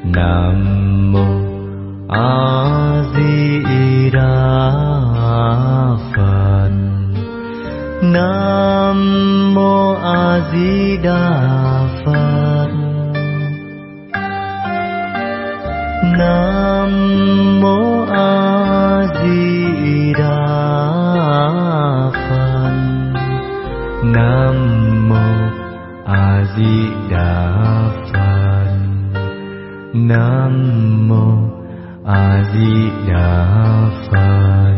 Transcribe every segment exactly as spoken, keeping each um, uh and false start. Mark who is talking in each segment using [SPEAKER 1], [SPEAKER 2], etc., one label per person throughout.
[SPEAKER 1] Nam mô A Di Đà Phật. Nam mô A Di Đà Phật. Nam mô A Di Đà Phật. Nam mô A Di Đà Phật. Nam mô A Di Đà Phật.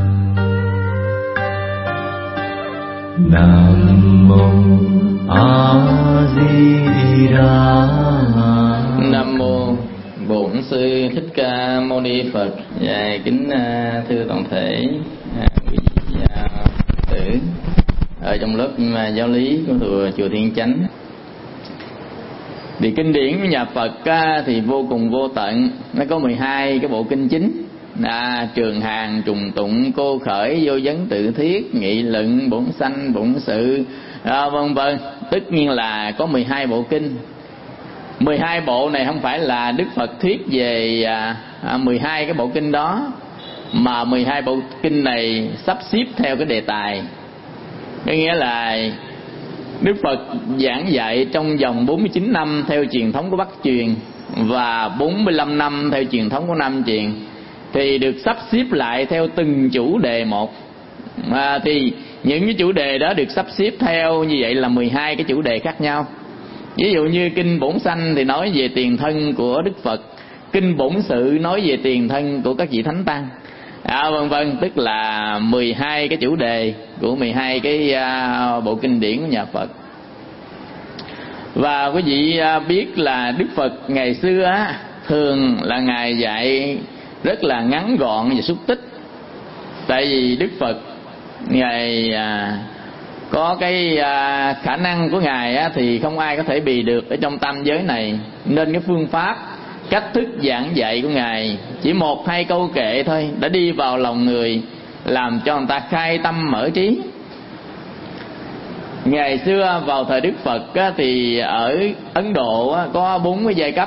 [SPEAKER 1] Nam mô A Di Đà.
[SPEAKER 2] Nam mô Bổn Sư Thích Ca Mâu Ni Phật. Và kính thưa toàn thể quý gia tử ở trong lớp giáo lý của chùa chùa Thiên Chánh. Thì kinh điển của nhà Phật thì vô cùng vô tận, nó có mười hai cái bộ kinh chính. À, Trường Hàng, Trùng Tụng, Cô Khởi, Vô Vấn, Tự Thiết, Nghị Luận, Bổn Sanh, Bổn Sự, à, vân vân. Tất nhiên là có mười hai bộ kinh. mười hai bộ này không phải là Đức Phật thuyết về à, mười hai cái bộ kinh đó, mà mười hai bộ kinh này sắp xếp theo cái đề tài. Có nghĩa là Đức Phật giảng dạy trong vòng bốn mươi chín năm theo truyền thống của Bắc truyền và bốn mươi lăm năm theo truyền thống của Nam truyền, thì được sắp xếp lại theo từng chủ đề một. À, thì những cái chủ đề đó được sắp xếp theo như vậy là mười hai cái chủ đề khác nhau. Ví dụ như kinh Bổn Sanh thì nói về tiền thân của Đức Phật, kinh Bổn Sự nói về tiền thân của các vị thánh tăng, à, vân vân. Tức là mười hai cái chủ đề của mười hai cái uh, bộ kinh điển của nhà Phật. Và quý vị uh, biết là Đức Phật ngày xưa á, thường là ngài dạy rất là ngắn gọn và xúc tích. Tại vì Đức Phật ngài uh, có cái à, khả năng của ngài á, thì không ai có thể bì được ở trong tam giới này, nên cái phương pháp cách thức giảng dạy của ngài chỉ một hai câu kệ thôi đã đi vào lòng người, làm cho người ta khai tâm mở trí. Ngày xưa vào thời Đức Phật á, thì ở Ấn Độ á, có bốn cái giai cấp.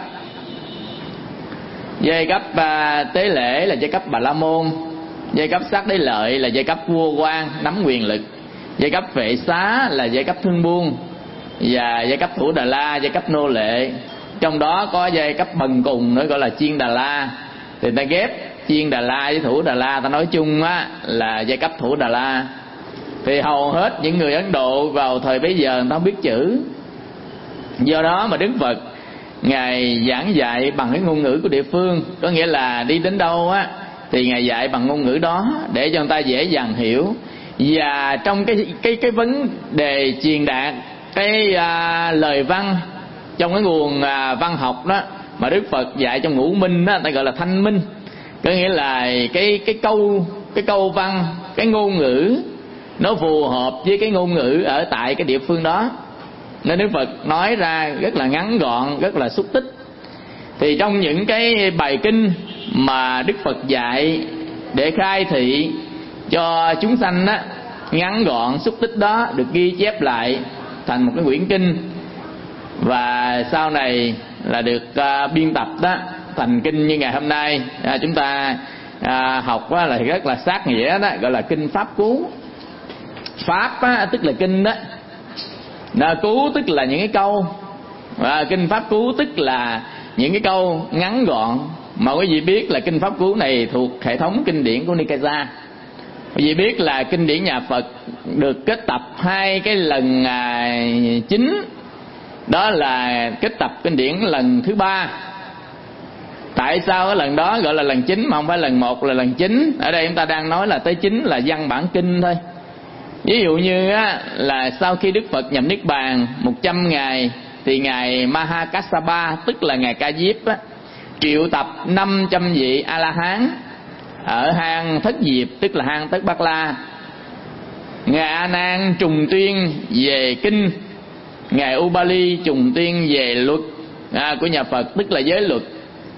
[SPEAKER 2] Giai cấp à, tế lễ là giai cấp Bà La Môn, giai cấp Sát Đế Lợi là giai cấp vua quan nắm quyền lực, giai cấp Vệ Xá là giai cấp thương buôn, và giai cấp Thủ Đà La giai cấp nô lệ. Trong đó có giai cấp bần cùng nữa gọi là Chiên Đà La. Thì ta ghép Chiên Đà La với Thủ Đà La, ta nói chung á là giai cấp Thủ Đà La. Thì hầu hết những người Ấn Độ vào thời bấy giờ người ta không biết chữ, do đó mà Đức Phật ngài giảng dạy bằng cái ngôn ngữ của địa phương. Có nghĩa là đi đến đâu á thì ngài dạy bằng ngôn ngữ đó để cho người ta dễ dàng hiểu. Và trong cái cái cái vấn đề truyền đạt cái à, lời văn trong cái nguồn à, văn học đó mà Đức Phật dạy trong Ngũ Minh đó, ta gọi là thanh minh. Có nghĩa là cái cái câu cái câu văn, cái ngôn ngữ nó phù hợp với cái ngôn ngữ ở tại cái địa phương đó, nên Đức Phật nói ra rất là ngắn gọn, rất là xúc tích. Thì trong những cái bài kinh mà Đức Phật dạy để khai thị cho chúng sanh á, ngắn gọn xúc tích đó được ghi chép lại thành một cái quyển kinh, và sau này là được uh, biên tập đó thành kinh như ngày hôm nay à, chúng ta uh, học á, là rất là sát nghĩa đó, gọi là kinh Pháp Cú. Pháp á, tức là kinh đó, Đà Cú tức là những cái câu, và kinh Pháp Cú tức là những cái câu ngắn gọn. Mà quý vị biết là kinh Pháp Cú này thuộc hệ thống kinh điển của Nikaya. Quý vị biết là kinh điển nhà Phật được kết tập hai cái lần à, chính. Đó là kết tập kinh điển lần thứ ba. Tại sao cái lần đó gọi là lần chính mà không phải lần một là lần chính? Ở đây chúng ta đang nói là tới chính là văn bản kinh thôi. Ví dụ như á, là sau khi Đức Phật nhập Niết Bàn một trăm ngày, thì ngài Mahakassapa tức là ngài Ca Diếp á, triệu tập năm trăm vị A-la-hán ở hang Thất Diệp tức là hang Tất Bát La. Ngài A Nan trùng tuyên về kinh, ngài Ubali trùng tuyên về luật à, của nhà Phật tức là giới luật,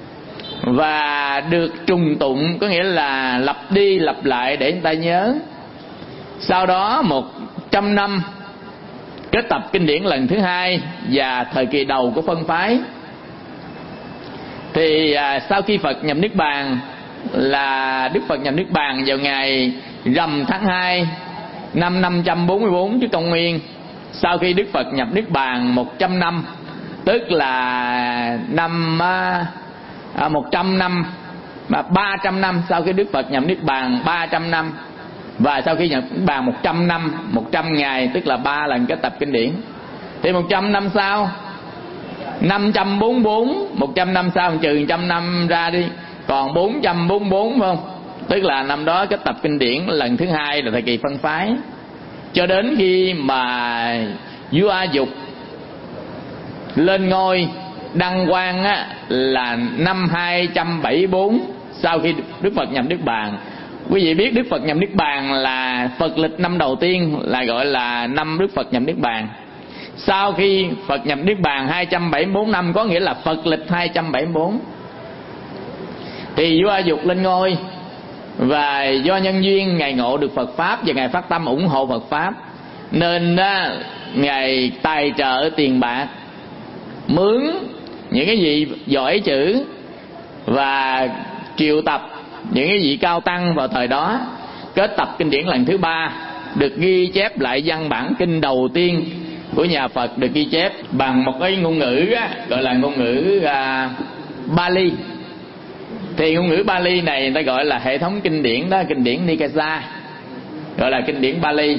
[SPEAKER 2] và được trùng tụng có nghĩa là lặp đi lặp lại để người ta nhớ. Sau đó một trăm năm kết tập kinh điển lần thứ hai và thời kỳ đầu của phân phái, Thì à, sau khi Phật nhập Niết Bàn là Đức Phật nhập Niết Bàn vào ngày rằm tháng hai năm năm trăm bốn mươi bốn trước công nguyên. Sau khi Đức Phật nhập Niết Bàn một trăm năm, tức là năm à, một trăm năm, mà ba trăm năm sau khi Đức Phật nhập Niết Bàn, ba trăm năm, và sau khi nhập Niết Bàn một trăm năm, một trăm ngày, tức là ba lần kết tập kinh điển. Thì một trăm năm sau, năm trăm bốn mươi bốn, một trăm năm sau trừ một trăm năm ra đi, còn bốn trăm bốn mươi bốn, phải không? Tức là năm đó kết tập kinh điển lần thứ hai là thời kỳ phân phái. Cho đến khi mà vua A Dục lên ngôi đăng quang á, là năm hai trăm bảy mươi bốn sau khi Đức Phật nhập Niết Bàn. Quý vị biết Đức Phật nhập Niết Bàn là Phật lịch năm đầu tiên là gọi là năm Đức Phật nhập Niết Bàn. Sau khi Phật nhập Niết Bàn hai trăm bảy mươi bốn năm, có nghĩa là Phật lịch hai trăm bảy mươi bốn. Thì vua A Dục lên ngôi, và do nhân duyên Ngài ngộ được Phật Pháp và Ngài phát tâm ủng hộ Phật Pháp, nên á, Ngài tài trợ tiền bạc, mướn những cái vị giỏi chữ và triệu tập những cái vị cao tăng vào thời đó, kết tập kinh điển lần thứ ba, được ghi chép lại văn bản kinh đầu tiên của nhà Phật, được ghi chép bằng một cái ngôn ngữ á, gọi là ngôn ngữ à, Bali. Thì ngôn ngữ Bali này người ta gọi là hệ thống kinh điển đó, kinh điển Nikaya, gọi là kinh điển Bali.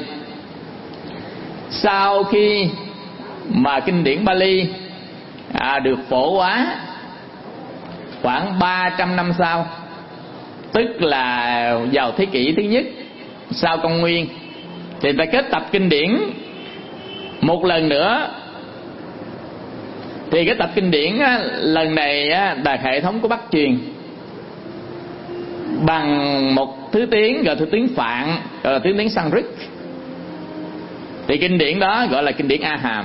[SPEAKER 2] Sau khi mà kinh điển Bali à, được phổ hóa khoảng ba trăm năm sau, tức là vào thế kỷ thứ nhất sau công nguyên, thì người ta kết tập kinh điển một lần nữa. Thì cái tập kinh điển á, lần này á, là hệ thống của Bắc truyền bằng một thứ tiếng gọi là thứ tiếng Phạn, gọi là thứ tiếng Sanskrit. Thì kinh điển đó gọi là kinh điển A Hàm.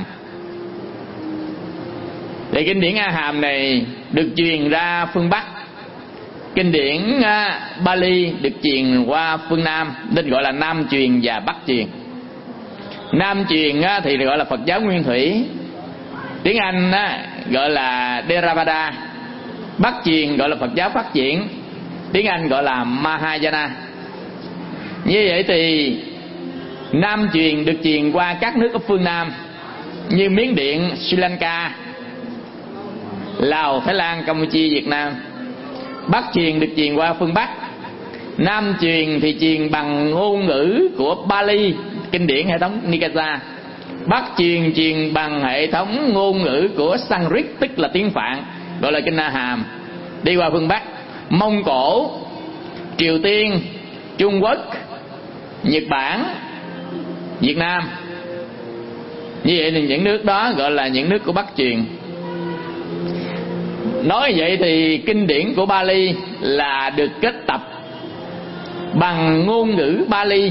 [SPEAKER 2] Thì kinh điển A Hàm này được truyền ra phương Bắc, kinh điển uh, Bali được truyền qua phương Nam, nên gọi là Nam truyền và Bắc truyền. Nam truyền uh, thì gọi là Phật giáo Nguyên Thủy, tiếng Anh uh, gọi là Theravada. Bắc truyền gọi là Phật giáo Phát Triển, tiếng Anh gọi là Mahayana. Như vậy thì Nam truyền được truyền qua các nước ở phương Nam như Miến Điện, Sri Lanka, Lào, Thái Lan, Campuchia, Việt Nam. Bắc truyền được truyền qua phương Bắc. Nam truyền thì truyền bằng ngôn ngữ của Bali, kinh điển hệ thống Nikaya. Bắc truyền truyền bằng hệ thống ngôn ngữ của Sanskrit, tức là tiếng Phạn, gọi là kinh A Hàm, đi qua phương Bắc. Mông Cổ, Triều Tiên, Trung Quốc, Nhật Bản, Việt Nam. Như vậy thì những nước đó gọi là những nước của Bắc truyền. Nói vậy thì kinh điển của Bali là được kết tập bằng ngôn ngữ Bali,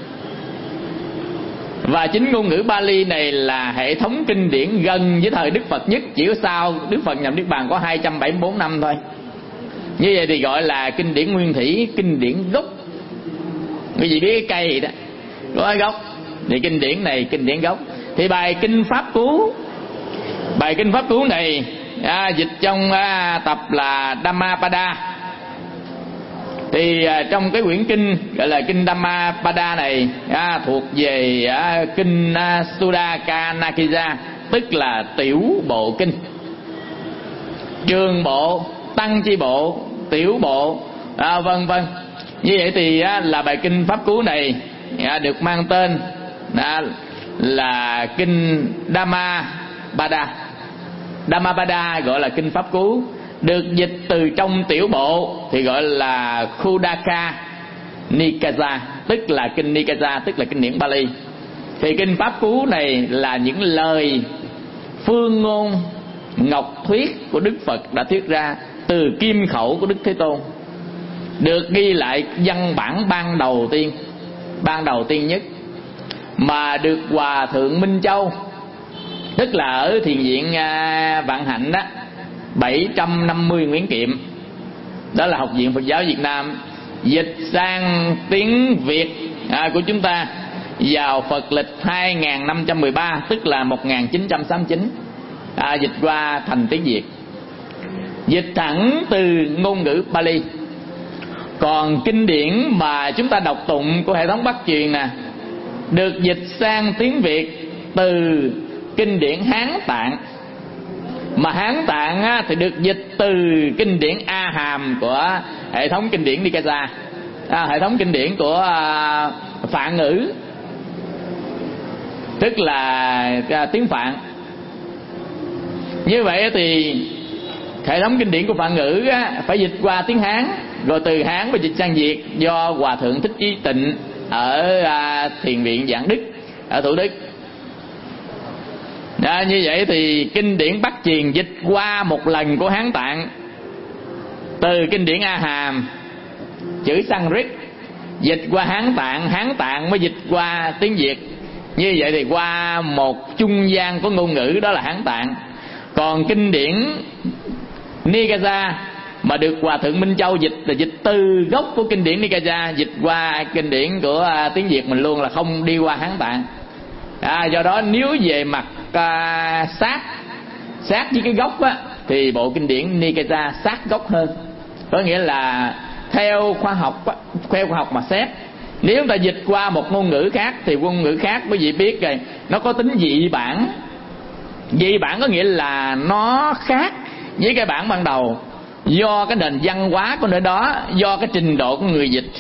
[SPEAKER 2] và chính ngôn ngữ Bali này là hệ thống kinh điển gần với thời Đức Phật nhất, chỉ có sau Đức Phật nhập Niết Bàn có hai trăm bảy mươi bốn năm thôi. Như vậy thì gọi là kinh điển nguyên thủy, kinh điển gốc. Quý vị biết cái cây gì đó có cái gốc, thì kinh điển này kinh điển gốc. Thì bài kinh Pháp Cú, bài kinh Pháp Cú này à, dịch trong à, tập là Dhammapada. Thì à, trong cái quyển kinh gọi là kinh Dhammapada này à, thuộc về à, kinh à, Sudha Kanakija, tức là tiểu bộ kinh. Trường bộ, tăng chi bộ, tiểu bộ, à, vân vân. Như vậy thì á, là bài kinh Pháp Cú này à, được mang tên à, là kinh Dhammapada. Dhammapada gọi là kinh Pháp Cú, được dịch từ trong tiểu bộ thì gọi là Khuddaka Nikaya, tức là kinh Nikaya, tức là kinh điển Bali. Thì kinh Pháp Cú này là những lời phương ngôn ngọc thuyết của Đức Phật đã thuyết ra từ kim khẩu của Đức Thế Tôn, được ghi lại văn bản ban đầu tiên, ban đầu tiên nhất, mà được Hòa Thượng Minh Châu, tức là ở thiền viện à, Vạn Hạnh đó, bảy trăm năm mươi Nguyễn Kiệm, đó là Học viện Phật giáo Việt Nam, dịch sang tiếng Việt à, của chúng ta vào Phật lịch hai nghìn năm trăm mười ba, tức là một nghìn chín trăm sáu mươi chín, à, dịch qua thành tiếng Việt. dịch thẳng từ ngôn ngữ Pali. Còn kinh điển mà chúng ta đọc tụng của hệ thống Bắc truyền nè, được dịch sang tiếng Việt từ kinh điển Hán Tạng. Mà Hán Tạng á, thì được dịch từ kinh điển A Hàm của hệ thống kinh điển Nikaya, à, hệ thống kinh điển của à, Phạn ngữ, tức là à, tiếng Phạn. Như vậy thì hệ thống kinh điển của Phạn ngữ á, phải dịch qua tiếng Hán, rồi từ Hán phải dịch sang Việt do Hòa Thượng Thích Chí Tịnh ở à, Thiền viện Giảng Đức ở Thủ Đức. À, như vậy thì kinh điển Bắc truyền dịch qua một lần của Hán Tạng, từ kinh điển A Hàm chữ Sanskrit dịch qua Hán Tạng, Hán Tạng mới dịch qua tiếng Việt. Như vậy thì qua một trung gian của ngôn ngữ, đó là Hán Tạng. Còn kinh điển Nikaya mà được Hòa Thượng Minh Châu dịch là dịch từ gốc của kinh điển Nikaya dịch qua kinh điển của tiếng Việt mình luôn, là không đi qua Hán Tạng. À, do đó nếu về mặt à, sát sát với cái gốc á, thì bộ kinh điển Nikaya sát gốc hơn. Có nghĩa là theo khoa học á, theo khoa học mà xét, nếu chúng ta dịch qua một ngôn ngữ khác thì ngôn ngữ khác quý vị biết rồi, nó có tính dị bản. Dị bản có nghĩa là nó khác với cái bản ban đầu, do cái nền văn hóa của nơi đó, do cái trình độ của người dịch,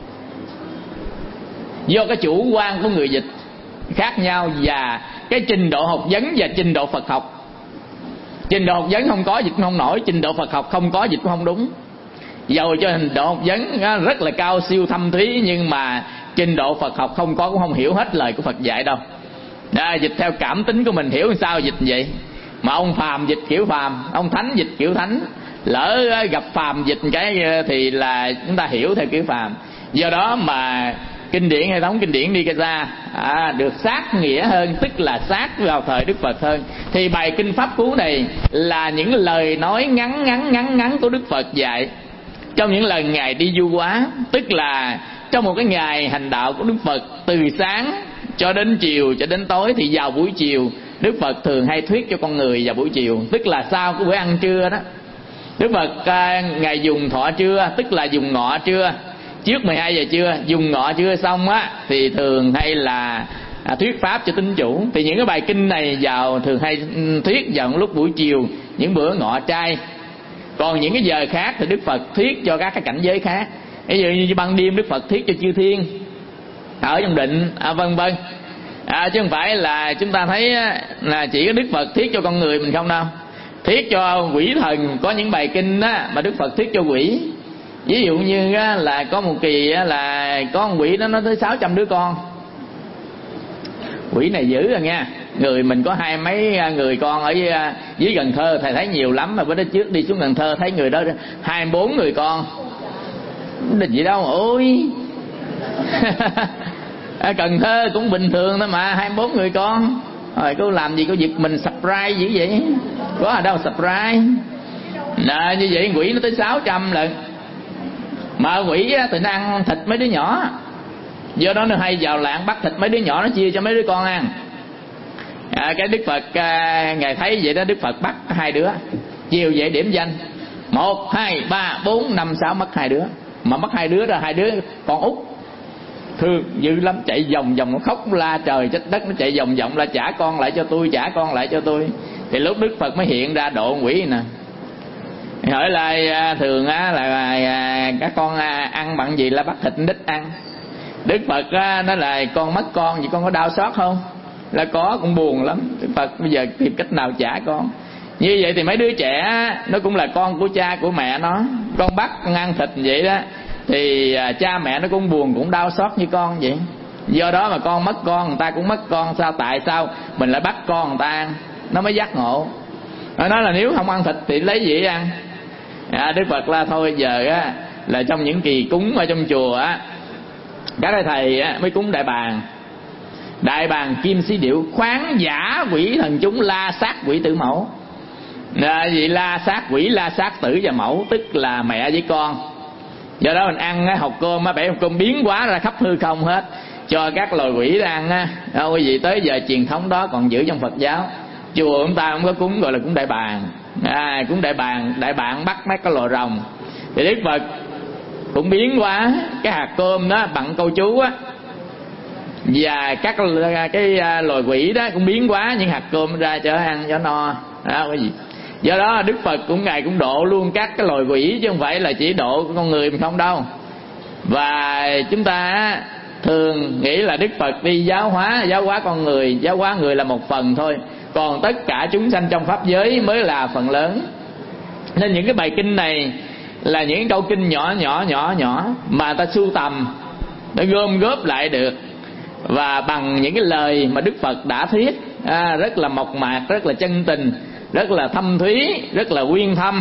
[SPEAKER 2] do cái chủ quan của người dịch khác nhau, và cái trình độ học vấn và trình độ Phật học. Trình độ học vấn không có dịch không nổi, trình độ Phật học không có dịch cũng không đúng. Dầu cho trình độ học vấn rất là cao siêu thâm thúy, nhưng mà trình độ Phật học không có cũng không hiểu hết lời của Phật dạy đâu. Đã, dịch theo cảm tính của mình, hiểu sao dịch vậy. Mà ông phàm dịch kiểu phàm, ông thánh dịch kiểu thánh. Lỡ gặp phàm dịch cái thì là chúng ta hiểu theo kiểu phàm. Do đó mà kinh điển, hệ thống kinh điển Nikaya à, được sát nghĩa hơn, tức là sát vào thời Đức Phật hơn. Thì bài kinh Pháp Cú này là những lời nói ngắn ngắn ngắn ngắn của Đức Phật dạy trong những lần Ngài đi du hóa. Tức là trong một cái ngày hành đạo của Đức Phật, từ sáng cho đến chiều cho đến tối, thì vào buổi chiều Đức Phật thường hay thuyết cho con người vào buổi chiều, tức là sau cái bữa ăn trưa đó. Đức Phật à, Ngài dùng thọ trưa, tức là dùng ngọ trưa, trước mười hai giờ trưa. Dùng ngọ trưa xong á thì thường hay là à, thuyết pháp cho tín chủ. Thì những cái bài kinh này vào thường hay thuyết vào lúc buổi chiều, những bữa ngọ trai. Còn những cái giờ khác thì Đức Phật thuyết cho các cái cảnh giới khác. Ví dụ như ban đêm Đức Phật thuyết cho chư thiên ở trong định, à, vân vân. À, chứ không phải là chúng ta thấy là chỉ có Đức Phật thuyết cho con người mình không đâu. Thuyết cho quỷ thần, có những bài kinh á, mà Đức Phật thuyết cho quỷ. Ví dụ như á, là có một kỳ á, là có một quỷ đó nó tới sáu trăm đứa con. Quỷ này dữ rồi nha. Người mình có hai mấy người con ở dưới, dưới Cần Thơ, thầy thấy nhiều lắm. Mà bữa đó trước đi xuống Cần Thơ thấy người đó hai mươi bốn người con. Định gì đâu ôi. Cần Thơ cũng bình thường thôi mà, hai mươi bốn người con. Rồi cô làm gì có việc mình surprise dữ vậy? Có ở đâu surprise. Nè, như vậy quỷ nó tới sáu trăm lần. Mà quỷ thì nó ăn thịt mấy đứa nhỏ, do đó nó hay vào làng bắt thịt mấy đứa nhỏ, nó chia cho mấy đứa con ăn. À, cái Đức Phật à, Ngài thấy vậy đó, Đức Phật bắt hai đứa, chiều vậy điểm danh một, hai, ba, bốn, năm, sáu, mất hai đứa. Mà mất hai đứa ra, hai đứa con út thương dữ lắm, chạy vòng vòng nó khóc la trời trách đất, nó chạy vòng vòng là trả con lại cho tôi, trả con lại cho tôi. Thì lúc Đức Phật mới hiện ra độ quỷ nè. Hỏi lại thường á là các con ăn bằng gì là bắt thịt đích ăn. Đức Phật á, nó là con mất con, vậy con có đau xót không? Là có, cũng buồn lắm. Đức Phật bây giờ tìm cách nào trả con. Như vậy thì mấy đứa trẻ nó cũng là con của cha của mẹ nó, con bắt con ăn thịt vậy đó, thì cha mẹ nó cũng buồn, cũng đau xót như con vậy. Do đó mà con mất con, người ta cũng mất con. Sao? Tại sao mình lại bắt con người ta ăn? Nó mới giác ngộ. Nó nói là nếu không ăn thịt thì lấy gì ăn? À, Đức Phật là thôi giờ á, là trong những kỳ cúng ở trong chùa á, các cái thầy á, mới cúng đại bàng. Đại bàng kim xí điệu khoáng giả quỷ thần chúng la sát quỷ tử mẫu. À, vậy la sát quỷ, la sát tử và mẫu, tức là mẹ với con. Do đó mình ăn á, học cơm á, bẻ học cơm biến hóa ra khắp hư không hết, cho các loài quỷ ra ăn á. Đâu quý vị, tới giờ truyền thống đó còn giữ trong Phật giáo. Chùa chúng ta không có cúng gọi là cúng đại bàng, à, cúng đại bàng, đại bàng bắt mấy cái lò rồng. Thì Đức Phật cũng biến hóa cái hạt cơm đó bằng câu chú á, và các cái loài quỷ đó cũng biến hóa những hạt cơm ra cho ăn cho no đó, cái gì. Do đó Đức Phật cũng ngài cũng độ luôn các cái loài quỷ, chứ không phải là chỉ độ con người mình không đâu. Và chúng ta thường nghĩ là Đức Phật đi giáo hóa giáo hóa con người, giáo hóa người là một phần thôi, còn tất cả chúng sanh trong pháp giới mới là phần lớn. Nên những cái bài kinh này là những câu kinh nhỏ nhỏ nhỏ nhỏ mà ta sưu tầm, ta gom góp lại được, và bằng những cái lời mà Đức Phật đã thuyết à, rất là mộc mạc, rất là chân tình, rất là thâm thúy, rất là uyên thâm,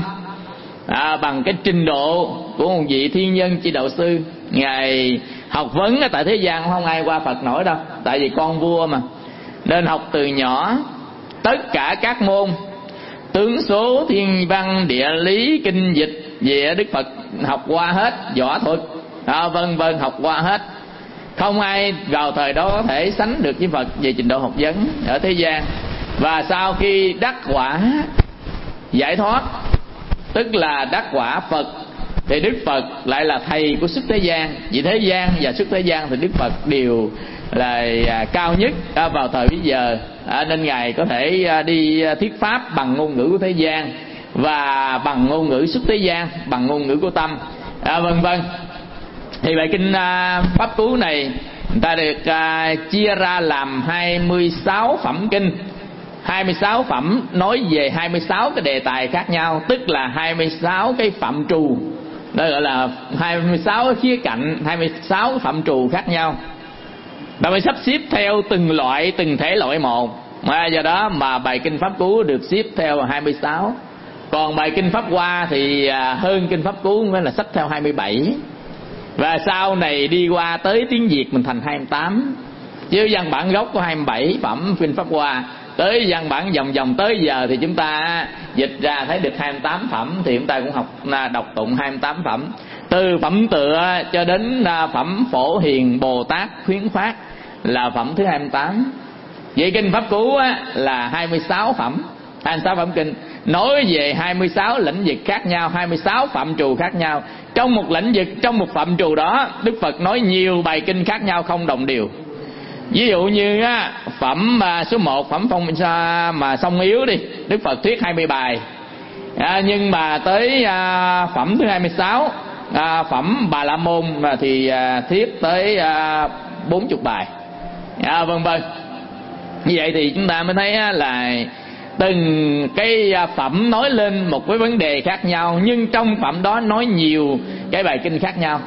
[SPEAKER 2] à, bằng cái trình độ của một vị thiên nhân chỉ đạo sư. Ngài học vấn tại thế gian không ai qua Phật nổi đâu, tại vì con vua mà, nên học từ nhỏ tất cả các môn tướng số, thiên văn, địa lý, kinh dịch về Đức Phật học qua hết, võ thuật à, vân vân học qua hết. Không ai vào thời đó có thể sánh được với Phật về trình độ học vấn ở thế gian. Và sau khi đắc quả giải thoát, tức là đắc quả Phật, thì Đức Phật lại là thầy của xuất thế gian. Vì thế gian và xuất thế gian thì Đức Phật đều là cao nhất vào thời bấy giờ, nên ngài có thể đi thuyết pháp bằng ngôn ngữ của thế gian và bằng ngôn ngữ xuất thế gian, bằng ngôn ngữ của tâm à, vân vân. Thì bài kinh pháp cú này người ta được chia ra làm hai mươi sáu phẩm kinh. Hai mươi sáu phẩm nói về hai mươi sáu cái đề tài khác nhau, tức là hai mươi sáu cái phạm trù, đó gọi là hai mươi sáu khía cạnh, hai mươi sáu phạm trù khác nhau. Ta mới sắp xếp theo từng loại, từng thể loại một. À, do đó mà bài kinh pháp cú được xếp theo hai mươi sáu. Còn bài kinh pháp hoa thì hơn kinh pháp cú, mới là xếp theo hai mươi bảy. Và sau này đi qua tới tiếng Việt mình thành hai mươi tám. Chứ văn bản gốc có hai mươi bảy phẩm kinh pháp hoa, tới văn bản vòng vòng tới giờ thì chúng ta dịch ra thấy được hai mươi tám phẩm, thì chúng ta cũng học đọc tụng hai mươi tám phẩm, từ phẩm tựa cho đến phẩm Phổ Hiền Bồ Tát khuyến phát là phẩm thứ hai mươi tám. Vậy kinh pháp cú là hai mươi sáu phẩm, hai mươi sáu phẩm kinh nói về hai mươi sáu lĩnh vực khác nhau, hai mươi sáu phạm trù khác nhau. Trong một lĩnh vực, trong một phạm trù đó, Đức Phật nói nhiều bài kinh khác nhau không đồng đều. Ví dụ như á, phẩm số một, phẩm phong mà sông yếu đi, Đức Phật thuyết hai mươi bài à, nhưng mà tới à, phẩm thứ hai mươi sáu, à, phẩm Bà La Môn thì à, thuyết tới à, bốn mươi bài à, vân vân. Như vậy thì chúng ta mới thấy á, là từng cái phẩm nói lên một cái vấn đề khác nhau, nhưng trong phẩm đó nói nhiều cái bài kinh khác nhau.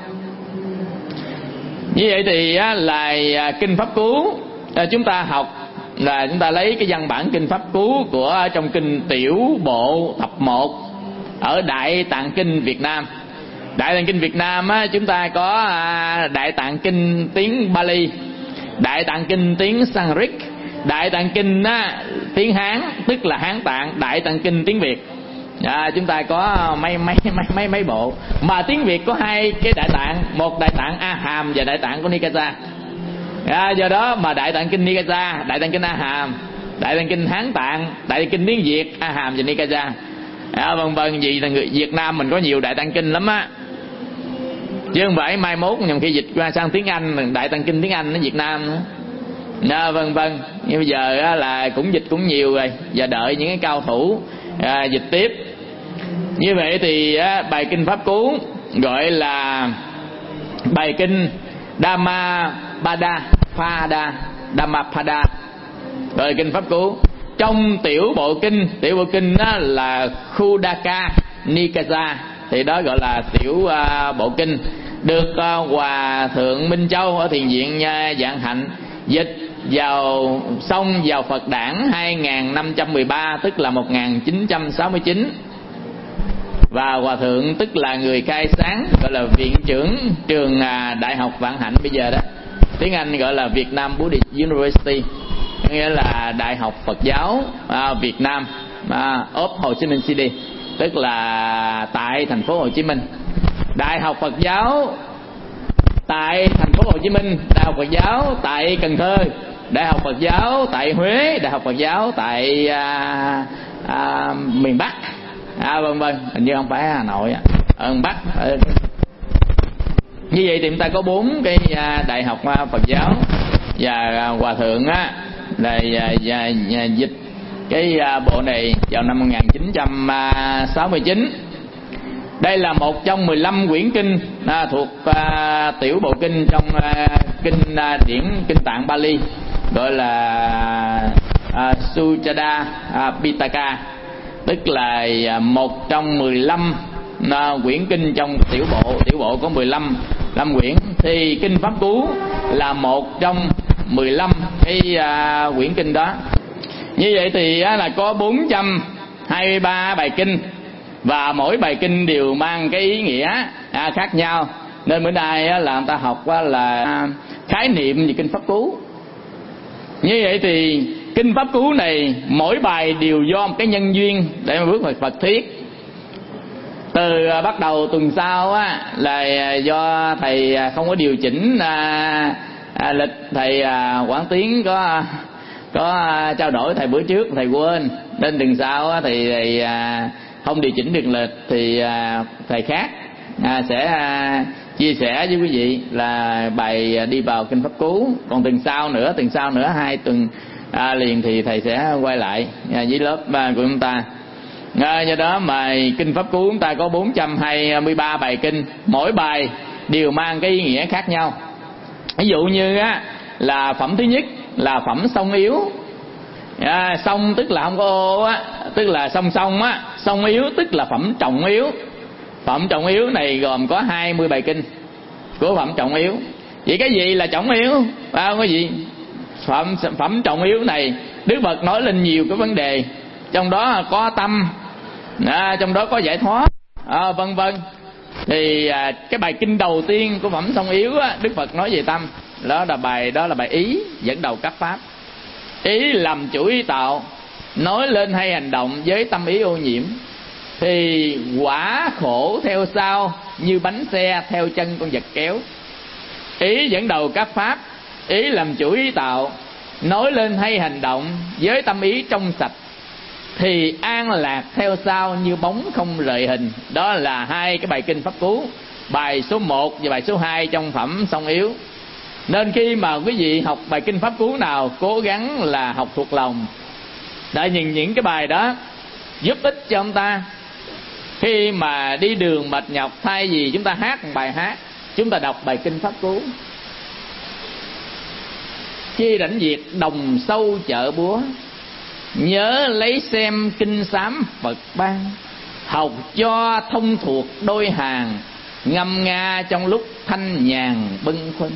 [SPEAKER 2] Như vậy thì á, là kinh pháp cú chúng ta học là chúng ta lấy cái văn bản kinh pháp cú của trong kinh Tiểu Bộ Thập Một ở Đại Tạng Kinh Việt Nam. Đại Tạng Kinh Việt Nam á, chúng ta có Đại Tạng Kinh tiếng Bali, Đại Tạng Kinh tiếng Sanskrit, Đại Tạng Kinh á, tiếng Hán tức là Hán Tạng, Đại Tạng Kinh tiếng Việt. À, chúng ta có mấy mấy mấy mấy mấy bộ, mà tiếng Việt có hai cái đại tạng, một đại tạng A Hàm và đại tạng của Nikasa. À, do đó mà Đại Tạng Kinh Nikasa, Đại Tạng Kinh A Hàm, Đại Tạng Kinh Hán Tạng, Đại Tạng Kinh tiếng Việt A Hàm và Nikasa. À, vân vân. Vì là người Việt Nam mình có nhiều Đại Tạng Kinh lắm á, chứ không phải mai mốt nhằm khi dịch qua sang tiếng Anh, Đại Tạng Kinh tiếng Anh ở Việt Nam nữa. À, vân vân. Nhưng bây giờ á, là cũng dịch cũng nhiều rồi, và đợi những cái cao thủ à, dịch tiếp. Như vậy thì á, bài kinh pháp cú gọi là bài kinh Dhammapada Pada Dhammapada, gọi là kinh pháp cú. Trong tiểu bộ kinh, tiểu bộ kinh đó là Khuddaka Nikasa, thì đó gọi là tiểu uh, bộ kinh, được uh, Hòa Thượng Minh Châu ở Thiền viện uh, Vạn Hạnh dịch vào xong vào Phật đản hai nghìn năm trăm mười ba, tức là một nghìn chín trăm sáu mươi chín. Và Hòa Thượng tức là người khai sáng, gọi là viện trưởng trường Đại học Vạn Hạnh bây giờ đó. Tiếng Anh gọi là Việt Nam Buddhist University, nghĩa là Đại học Phật giáo à, Việt Nam à, of Hồ Chí Minh City, tức là tại thành phố Hồ Chí Minh. Đại học Phật giáo tại thành phố Hồ Chí Minh, Đại học Phật giáo tại Cần Thơ, Đại học Phật giáo tại Huế, Đại học Phật giáo tại à, à, miền Bắc à, vân vân, hình như không phải Hà Nội, ở Bắc. Như vậy thì chúng ta có bốn cái đại học Phật giáo, và hòa thượng á là và, và dịch cái bộ này vào năm một nghìn chín trăm sáu mươi chín. Đây là một trong mười lăm quyển kinh à, thuộc à, tiểu bộ kinh trong à, kinh à, điển kinh tạng Bali, gọi là à, Sujata à, Pitaka, tức là à, một trong mười lăm à, quyển kinh trong tiểu bộ. Tiểu bộ có mười lăm lăm quyển, thì kinh Pháp Cú là một trong mười lăm cái à, quyển kinh đó. Như vậy thì á, là có bốn trăm hai mươi ba bài kinh, và mỗi bài kinh đều mang cái ý nghĩa à, khác nhau. Nên bữa nay á, là người ta học á, là khái niệm về kinh Pháp Cú. Như vậy thì kinh Pháp Cú này mỗi bài đều do một cái nhân duyên để mà bước vào Phật thuyết. Từ à, bắt đầu tuần sau á, là do thầy không có điều chỉnh à, à, lịch, thầy à, Quảng Tiến có có à, trao đổi thầy bữa trước thầy quên, nên tuần sau á, thì thầy à, không điều chỉnh được lịch thì à, thầy khác à, sẽ à, chia sẻ với quý vị là bài đi vào kinh Pháp Cú. Còn tuần sau nữa, tuần sau nữa hai tuần à, liền thì thầy sẽ quay lại à, với lớp à, của chúng ta. À, do đó mà kinh Pháp Cú chúng ta có bốn trăm hai mươi ba bài kinh, mỗi bài đều mang cái ý nghĩa khác nhau. Ví dụ như á, là phẩm thứ nhất là phẩm song yếu. À, song tức là không có ô á, tức là song song á. Song yếu tức là phẩm trọng yếu. Phẩm trọng yếu này gồm có hai mươi bài kinh của phẩm trọng yếu. Vậy cái gì là trọng yếu? À, cái gì? Phẩm phẩm trọng yếu này Đức Phật nói lên nhiều cái vấn đề, trong đó có tâm, à, trong đó có giải thoát, à, vân vân. Thì à, cái bài kinh đầu tiên của phẩm song yếu á, Đức Phật nói về tâm. Đó là bài đó là bài ý dẫn đầu các pháp. Ý làm chủ ý tạo, nói lên hay hành động với tâm ý ô nhiễm, thì quả khổ theo sau như bánh xe theo chân con vật kéo. Ý dẫn đầu các pháp, ý làm chủ ý tạo, nói lên hay hành động với tâm ý trong sạch, thì an lạc theo sau như bóng không rời hình. Đó là hai cái bài kinh Pháp Cú, bài số một và bài số hai trong phẩm song yếu. Nên khi mà quý vị học bài kinh Pháp Cú nào, cố gắng là học thuộc lòng, để nhìn những cái bài đó giúp ích cho ông ta. Khi mà đi đường mệt nhọc, thay vì chúng ta hát một bài hát, chúng ta đọc bài kinh Pháp Cú. Khi rảnh việc đồng sâu chợ búa, nhớ lấy xem kinh sám Phật ban, học cho thông thuộc đôi hàng, ngâm nga trong lúc thanh nhàn bâng khuâng.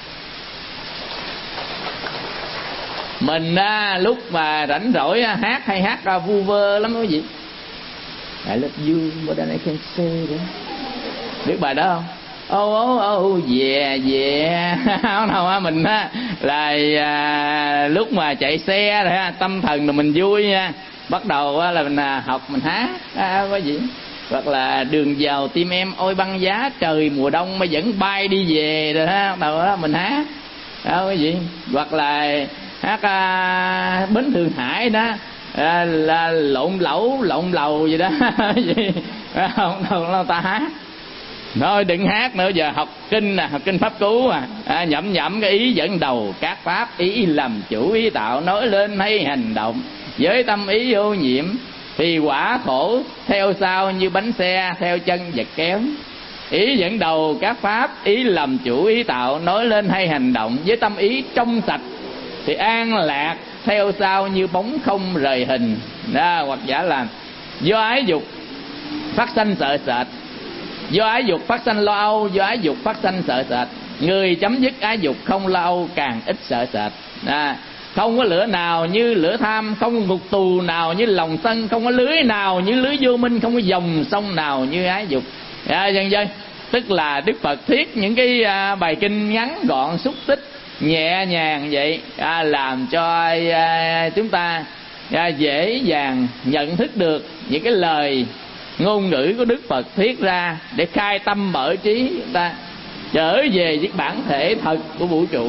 [SPEAKER 2] Mình á, lúc mà rảnh rỗi á, hát hay hát ra vu vơ lắm quý vị. I love you more than I can say đó. Biết bài đó không? Oh oh oh yeah yeah. Không đâu á, mình á là à, lúc mà chạy xe rồi á, tâm thần là mình vui nha. Bắt đầu á, là mình à, học mình hát à, có gì. Hoặc là đường vào tim em ôi băng giá, trời mùa đông mà vẫn bay đi về rồi ha. Bắt đầu đó mình hát đó cái gì. Hoặc là hát à, bến Thượng Hải đó à, là lộn lẩu lộn lầu gì đó gì không đâu ta hát. Thôi đừng hát nữa, giờ học kinh nè, học kinh Pháp Cú à, à nhẩm nhẩm cái ý dẫn đầu các pháp, ý làm chủ ý tạo, nói lên hay hành động với tâm ý ô nhiễm, thì quả khổ theo sau như bánh xe theo chân vật kéo. Ý dẫn đầu các pháp, ý làm chủ ý tạo, nói lên hay hành động với tâm ý trong sạch, thì an lạc theo sau như bóng không rời hình. Đó, hoặc giả là do ái dục phát sanh sợ sệt, do ái dục phát sanh lo âu, do ái dục phát sanh sợ sệt. Người chấm dứt ái dục không lo âu càng ít sợ sệt. À, không có lửa nào như lửa tham, không có ngục tù nào như lòng sân, không có lưới nào như lưới vô minh, không có dòng sông nào như ái dục. À, dân dân tức là Đức Phật thuyết những cái à, bài kinh ngắn gọn xúc tích nhẹ nhàng vậy, à, làm cho à, chúng ta à, dễ dàng nhận thức được những cái lời ngôn ngữ của Đức Phật thuyết ra, để khai tâm mở trí chúng ta trở về với bản thể thật của vũ trụ.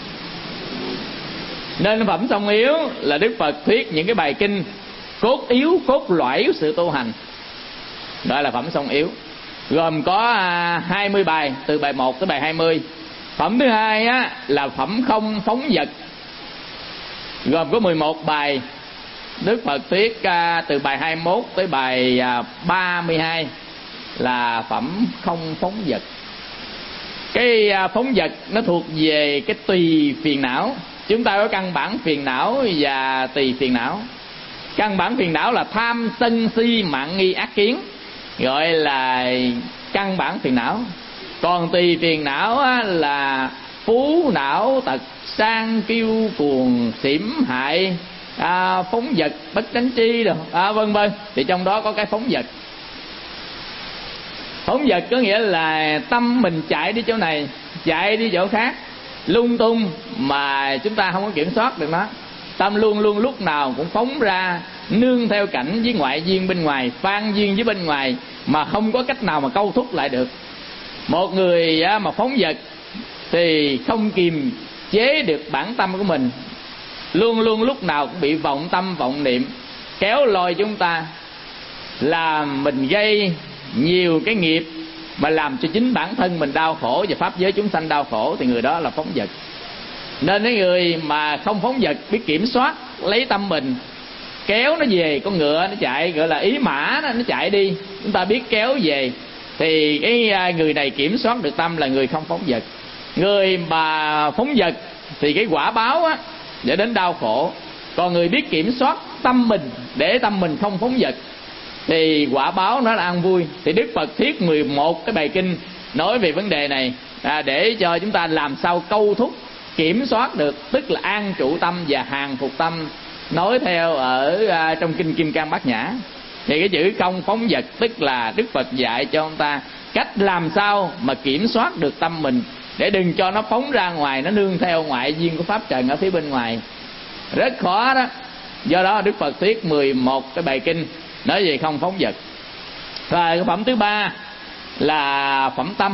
[SPEAKER 2] Nên phẩm song yếu là Đức Phật thuyết những cái bài kinh cốt yếu, cốt lõi của sự tu hành. gọi là phẩm song yếu, gồm có à, hai mươi bài, từ bài một tới bài hai mươi. Phẩm thứ hai á, là phẩm không phóng dật, gồm có mười một bài. Đức Phật thuyết à, từ bài hai mươi mốt tới bài à, ba mươi hai là phẩm không phóng dật. Cái à, phóng dật nó thuộc về cái tùy phiền não. Chúng ta có căn bản phiền não và tùy phiền não. Căn bản phiền não là tham sân si mạng nghi ác kiến, gọi là căn bản phiền não. Còn tùy phiền não á, là phú não tật sang kiêu cuồng xỉm hại, à, phóng dật bất tránh tri rồi, à, vân vân. Thì trong đó có cái phóng dật. Phóng dật có nghĩa là tâm mình chạy đi chỗ này, chạy đi chỗ khác, lung tung mà chúng ta không có kiểm soát được nó. Tâm luôn luôn lúc nào cũng phóng ra, nương theo cảnh với ngoại duyên bên ngoài, phan duyên với bên ngoài, mà không có cách nào mà câu thúc lại được. Một người mà phóng dật thì không kiềm chế được bản tâm của mình, luôn luôn lúc nào cũng bị vọng tâm vọng niệm kéo lôi chúng ta, làm mình gây nhiều cái nghiệp mà làm cho chính bản thân mình đau khổ và pháp giới chúng sanh đau khổ, thì người đó là phóng dật. Nên cái người mà không phóng dật, biết kiểm soát lấy tâm mình, kéo nó về, con ngựa nó chạy, gọi là ý mã đó, nó chạy đi, chúng ta biết kéo về, thì cái người này kiểm soát được tâm là người không phóng dật. Người mà phóng dật thì cái quả báo á để đến đau khổ. Còn người biết kiểm soát tâm mình để tâm mình không phóng dật thì quả báo nó là an vui. Thì Đức Phật thuyết mười một cái bài kinh nói về vấn đề này, à, để cho chúng ta làm sao câu thúc kiểm soát được, tức là an trụ tâm và hàng phục tâm, nói theo ở à, trong kinh Kim Cang Bát Nhã. Thì cái chữ không phóng dật tức là Đức Phật dạy cho chúng ta cách làm sao mà kiểm soát được tâm mình, để đừng cho nó phóng ra ngoài, nó nương theo ngoại duyên của pháp trần ở phía bên ngoài. Rất khó đó. Do đó Đức Phật thuyết mười một cái bài kinh nói về không phóng dật. Và cái phẩm thứ ba là phẩm tâm.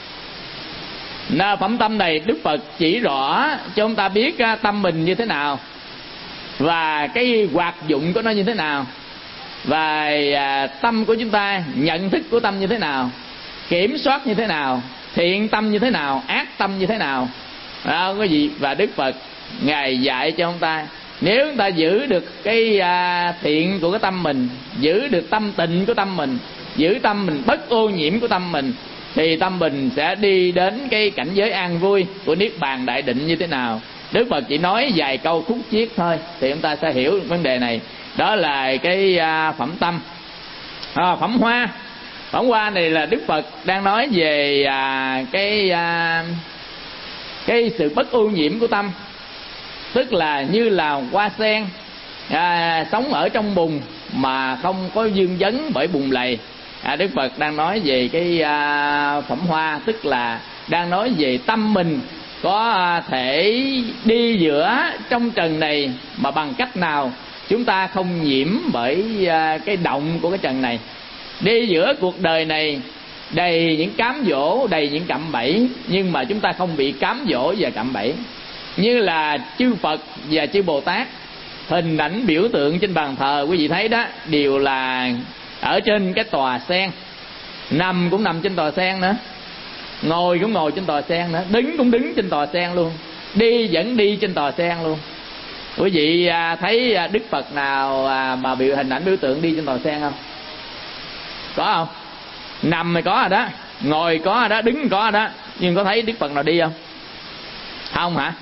[SPEAKER 2] Là phẩm tâm này Đức Phật chỉ rõ cho chúng ta biết tâm mình như thế nào, và cái hoạt dụng của nó như thế nào, và tâm của chúng ta, nhận thức của tâm như thế nào, kiểm soát như thế nào, thiện tâm như thế nào, ác tâm như thế nào. Đó, có gì? Và Đức Phật Ngài dạy cho chúng ta, nếu chúng ta giữ được cái à, thiện của cái tâm mình, giữ được tâm tịnh của tâm mình, giữ tâm mình bất ô nhiễm của tâm mình, thì tâm mình sẽ đi đến cái cảnh giới an vui của Niết Bàn Đại Định như thế nào. Đức Phật chỉ nói vài câu khúc chiết thôi thì chúng ta sẽ hiểu vấn đề này. Đó là cái à, phẩm tâm. À, phẩm hoa. Phẩm hoa này là Đức Phật đang nói về à, cái à, cái sự bất ô nhiễm của tâm, tức là như là hoa sen à, sống ở trong bùn mà không có dương vấn bởi bùn lầy. à, Đức Phật đang nói về cái à, phẩm hoa, tức là đang nói về tâm mình có thể đi giữa trong trần này mà bằng cách nào chúng ta không nhiễm bởi à, cái động của cái trần này. Đi giữa cuộc đời này đầy những cám dỗ, đầy những cạm bẫy, nhưng mà chúng ta không bị cám dỗ và cạm bẫy. Như là chư Phật và chư Bồ Tát, hình ảnh biểu tượng trên bàn thờ quý vị thấy đó, đều là ở trên cái tòa sen, nằm cũng nằm trên tòa sen nữa, ngồi cũng ngồi trên tòa sen nữa, đứng cũng đứng trên tòa sen luôn, đi vẫn đi trên tòa sen luôn. Quý vị thấy Đức Phật nào mà biểu hình ảnh biểu tượng đi trên tòa sen không? Có không? Nằm thì có rồi đó, ngồi có rồi đó, đứng có rồi đó, nhưng có thấy Đức Phật nào đi không? Không hả?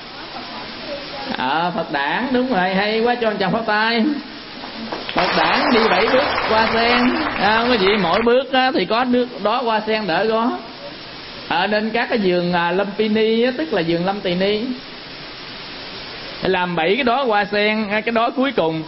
[SPEAKER 2] À, Phật đản, đúng rồi, hay quá, cho anh chàng phát tay. Phật đản đi bảy bước hoa sen, à, quý vị mỗi bước á, thì có nước đó hoa sen đỡ có. À, nên các cái vườn à, Lumpini á, tức là vườn Lâm Tỳ Ni, làm bảy cái đó hoa sen, cái đó cuối cùng.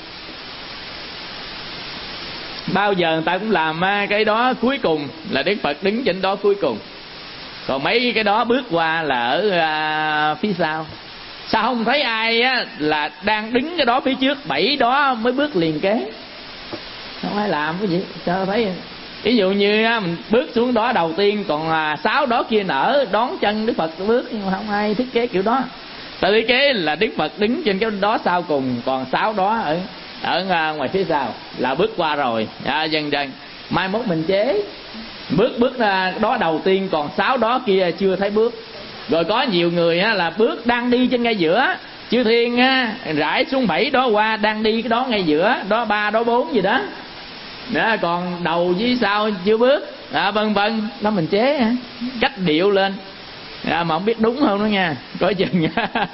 [SPEAKER 2] Bao giờ người ta cũng làm cái đó cuối cùng, là Đức Phật đứng trên đó cuối cùng. Còn mấy cái đó bước qua là ở à, phía sau. Sao không thấy ai á, là đang đứng cái đó phía trước, bảy đó mới bước liền kế? Không ai làm cái gì. Sao thấy? Ví dụ như á, mình bước xuống đó đầu tiên, còn à, sáu đó kia nở đón chân Đức Phật bước, nhưng mà không ai thiết kế kiểu đó. Tại thiết kế là Đức Phật đứng trên cái đó sau cùng, còn sáu đó ở ở ngoài phía sau là bước qua rồi, à, dần dần. mai mốt mình chế. Bước bước đó đầu tiên, còn sáu đó kia chưa thấy bước. Rồi có nhiều người á, là bước đang đi trên ngay giữa, chư thiên á, rải xuống bảy đó qua, đang đi cái đó ngay giữa, đó ba đó bốn gì đó, đó còn đầu với sau chưa bước, à, vân vân. Đó mình chế hả? Cách điệu lên, à, mà không biết đúng không đó nha, coi chừng.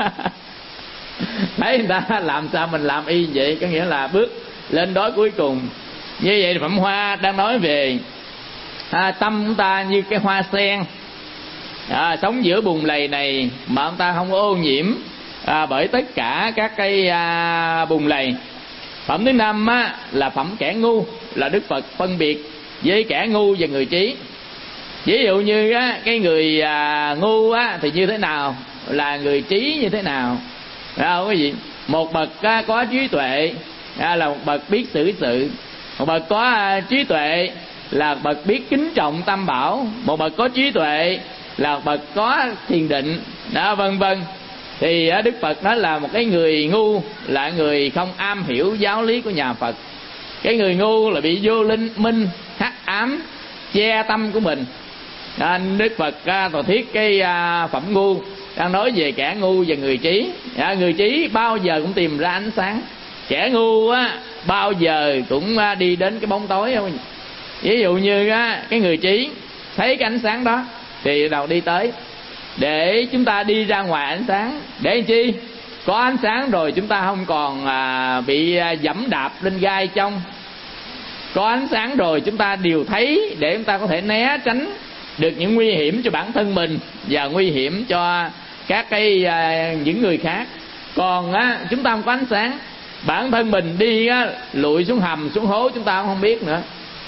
[SPEAKER 2] Thấy người ta làm sao mình làm y vậy, có nghĩa là bước lên đó cuối cùng. Như vậy Phẩm Hoa đang nói về à, tâm chúng ta như cái hoa sen, à, sống giữa bùn lầy này mà ông ta không có ô nhiễm à, bởi tất cả các cái à, bùn lầy. Phẩm thứ năm á, là phẩm kẻ ngu, là Đức Phật phân biệt với kẻ ngu và người trí. Ví dụ như á, cái người à, ngu á, thì như thế nào, là người trí như thế nào, phải không cái gì? Một bậc á, có trí tuệ à, là một bậc biết xử sự. Một bậc có à, trí tuệ là bậc biết kính trọng tam bảo. Một bậc có trí tuệ là bậc có thiền định, đó vân vân. Thì à, Đức Phật nói là một cái người ngu là người không am hiểu giáo lý của nhà Phật. Cái người ngu là bị vô linh minh hắc ám che tâm của mình. À, Đức Phật à, toàn thiết cái à, phẩm ngu, đang nói về kẻ ngu và người trí. À, người trí bao giờ cũng tìm ra ánh sáng, kẻ ngu á, bao giờ cũng à, đi đến cái bóng tối không. Ví dụ như á, cái người trí thấy cái ánh sáng đó thì đầu đi tới, để chúng ta đi ra ngoài ánh sáng. Để làm chi? Có ánh sáng rồi chúng ta không còn à, bị à, dẫm đạp lên gai trong. Có ánh sáng rồi chúng ta đều thấy, để chúng ta có thể né tránh được những nguy hiểm cho bản thân mình và nguy hiểm cho các cái à, những người khác. Còn á, chúng ta không có ánh sáng, bản thân mình đi á, lụi xuống hầm xuống hố chúng ta cũng không biết nữa.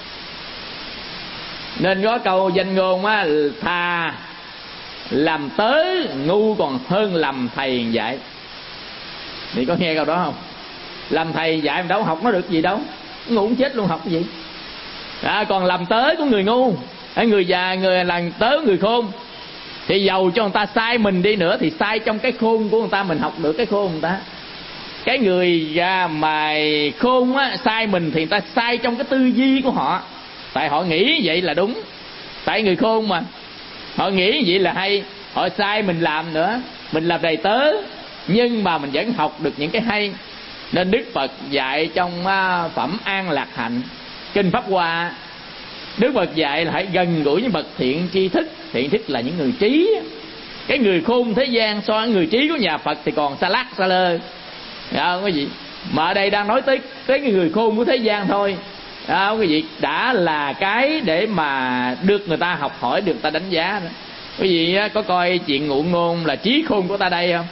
[SPEAKER 2] Nên có câu danh ngôn á, thà làm tớ ngu còn hơn làm thầy dạy. Thì có nghe câu đó không? Làm thầy dạy mình đâu học nó được gì đâu, ngu chết luôn, học cái gì. À, còn làm tớ của người ngu, người già, người là tớ người khôn, thì dầu cho người ta sai mình đi nữa thì sai trong cái khôn của người ta, mình học được cái khôn của người ta. Cái người già mà khôn á, sai mình thì người ta sai trong cái tư duy của họ, tại họ nghĩ vậy là đúng. Tại người khôn mà, họ nghĩ vậy là hay, họ sai mình làm nữa, mình làm đầy tớ nhưng mà mình vẫn học được những cái hay. Nên Đức Phật dạy trong phẩm An Lạc Hạnh, kinh Pháp Hoa, Đức Phật dạy là hãy gần gũi những bậc thiện tri thức. Thiện thức là những người trí. Cái người khôn thế gian so với người trí của nhà Phật thì còn xa lắc xa lơ, không có gì. Mà ở đây đang nói tới tới cái người khôn của thế gian thôi, không có gì. Đã là cái để mà được người ta học hỏi, được người ta đánh giá đó. Quý vị có coi chuyện Ngụ Ngôn là trí khôn của ta đây không?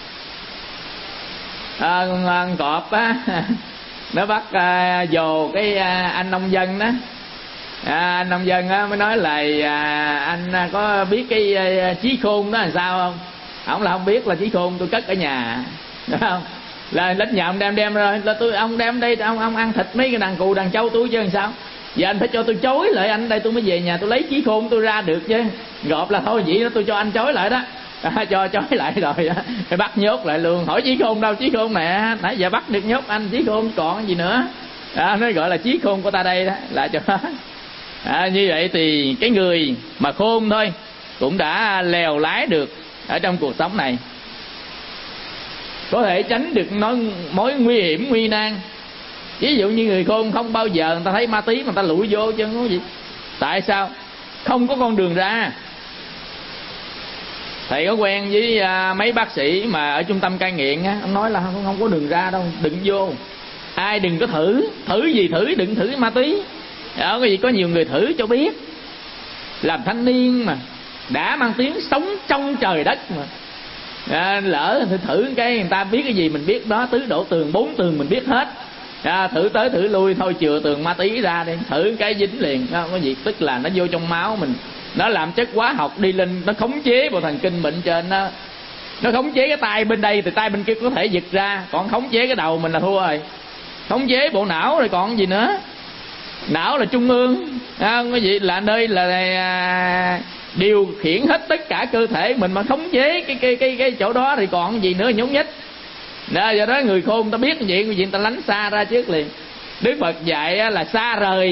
[SPEAKER 2] À, con cọp á, nó bắt à, dồ cái à, anh nông dân đó. À, anh nông dân á mới nói là à, anh có biết cái à, trí khôn đó là sao không? Ông là không biết, là trí khôn tôi cất ở nhà, đúng không? Là lết nhà ông đem đem rồi, là tôi ông đem đây, ông ông ăn thịt mấy cái đàn cừu đàn trâu tôi chứ làm sao? Giờ anh phải cho tôi chối lại anh đây, tôi mới về nhà tôi lấy trí khôn tôi ra được chứ. Gọp là thôi vậy đó, tôi cho anh chối lại đó. À, cho chối lại rồi đó, phải bắt nhốt lại luôn. Hỏi trí khôn đâu? Trí khôn nè, nãy giờ bắt được nhốt anh, trí khôn còn gì nữa. À, nó gọi là trí khôn của ta đây đó, là cho à, như vậy thì cái người mà khôn thôi cũng đã lèo lái được ở trong cuộc sống này, có thể tránh được nói mối nguy hiểm nguy nan. Ví dụ như người khôn không bao giờ người ta thấy ma tí mà người ta lủi vô chứ không có gì. Tại sao? Không có con đường ra. Thầy có quen với à, mấy bác sĩ mà ở trung tâm cai nghiện á, ông nói là không, không có đường ra đâu, đừng vô. Ai đừng có thử, thử gì thử, đừng thử ma tí. Đó, cái gì có nhiều người thử cho biết. Làm thanh niên mà đã mang tiếng sống trong trời đất mà. À, lỡ thử, thử cái người ta biết cái gì mình biết đó, tứ độ tường bốn tường mình biết hết. À, thử tới thử lui thôi, chừa tường ma tí ra đi, thử cái dính liền. Không có gì, tức là nó vô trong máu mình, nó làm chất hóa học đi lên, nó khống chế bộ thần kinh bệnh trên nó. Nó khống chế cái tay bên đây thì tay bên kia có thể giật ra, còn khống chế cái đầu mình là thua rồi. Khống chế bộ não rồi còn gì nữa. Não là trung ương, không có gì, là nơi là à, điều khiển hết tất cả cơ thể mình, mà khống chế cái cái cái cái chỗ đó thì còn gì nữa, nhúng nhích. Đó, do đó người khôn ta biết cái gì, cái gì ta lánh xa ra trước liền. Đức Phật dạy là xa rời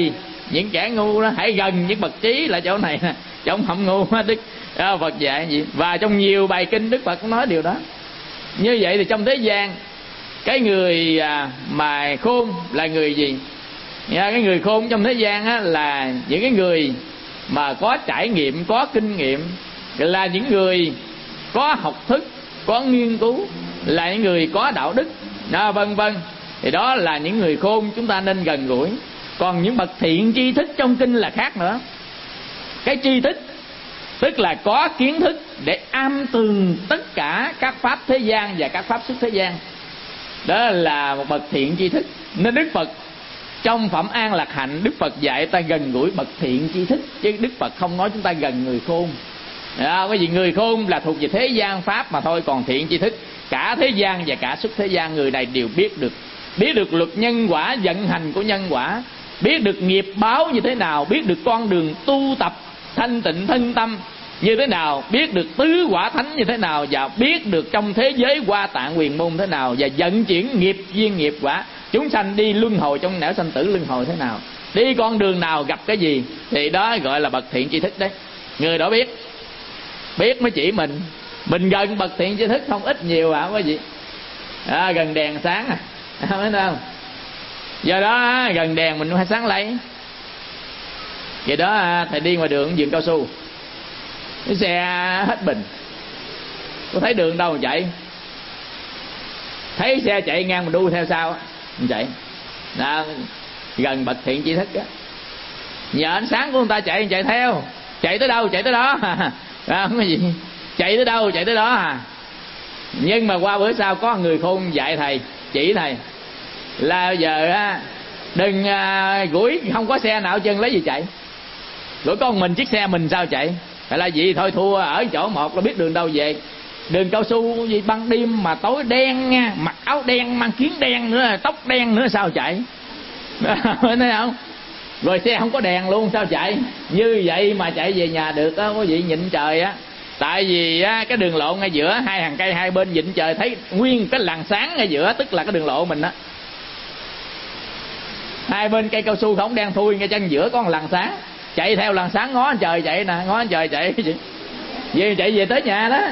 [SPEAKER 2] những kẻ ngu đó hãy gần những bậc trí, là chỗ này nè, trong Hậm Ngu Đức Phật dạy gì. Và trong nhiều bài kinh Đức Phật cũng nói điều đó. Như vậy thì trong thế gian, cái người mà khôn là người gì? Cái người khôn trong thế gian á, là những cái người mà có trải nghiệm, có kinh nghiệm, là những người có học thức, có nghiên cứu, là những người có đạo đức, đó, vân vân. Thì đó là những người khôn chúng ta nên gần gũi. Còn những bậc thiện tri thức trong kinh là khác nữa. Cái tri thức tức là có kiến thức để am tường tất cả các pháp thế gian và các pháp xuất thế gian. Đó là một bậc thiện tri thức. Nên Đức Phật trong Phẩm An Lạc Hạnh, Đức Phật dạy ta gần gũi bậc thiện tri thức, chứ Đức Phật không nói chúng ta gần người khôn. Đó, cái gì người khôn là thuộc về thế gian pháp mà thôi. Còn thiện tri thức, cả thế gian và cả xuất thế gian, người này đều biết được. Biết được luật nhân quả, vận hành của nhân quả, biết được nghiệp báo như thế nào, biết được con đường tu tập thanh tịnh thân tâm như thế nào, biết được tứ quả thánh như thế nào, và biết được trong thế giới Hoa Tạng Huyền Môn thế nào, và vận chuyển nghiệp duyên nghiệp quả chúng sanh đi luân hồi trong nẻo sanh tử luân hồi thế nào, đi con đường nào gặp cái gì. Thì đó gọi là bậc thiện tri thức đấy. Người đó biết, biết mới chỉ mình. Mình gần bậc thiện tri thức không ít nhiều à quý vị. À, gần đèn sáng à, thấy không? Do đó gần đèn mình phải sáng lấy. Vậy đó thầy đi ngoài đường vườn cao su, cái xe hết bình, có thấy đường đâu mà chạy, thấy xe chạy ngang mình đu theo sau mình chạy. Đó, gần bậc thiện tri thức á. Nhờ ánh sáng của người ta chạy, chạy theo, chạy tới đâu chạy tới đó. Đó, không có gì, chạy tới đâu chạy tới đó à. Nhưng mà qua bữa sau có người khôn dạy thầy, chỉ thầy là giờ á, đừng à, gũi không có xe nào chân lấy gì chạy. Gũi con mình chiếc xe mình sao chạy. Phải là gì thôi thua ở chỗ một là biết đường đâu về. Đường cao su gì ban đêm mà tối đen nha, mặc áo đen, mang kiến đen nữa, tóc đen nữa sao chạy. Thấy không? Rồi xe không có đèn luôn sao chạy. Như vậy mà chạy về nhà được á quý vị, nhịn trời á. Tại vì á, cái đường lộ ngay giữa hai hàng cây hai bên nhịn trời, thấy nguyên cái làn sáng ngay giữa, tức là cái đường lộ mình á. Hai bên cây cao su không đen thui, ngay chân giữa có một làn sáng, chạy theo làn sáng ngó trời chạy nè, ngó trời chạy về, chạy về tới nhà đó.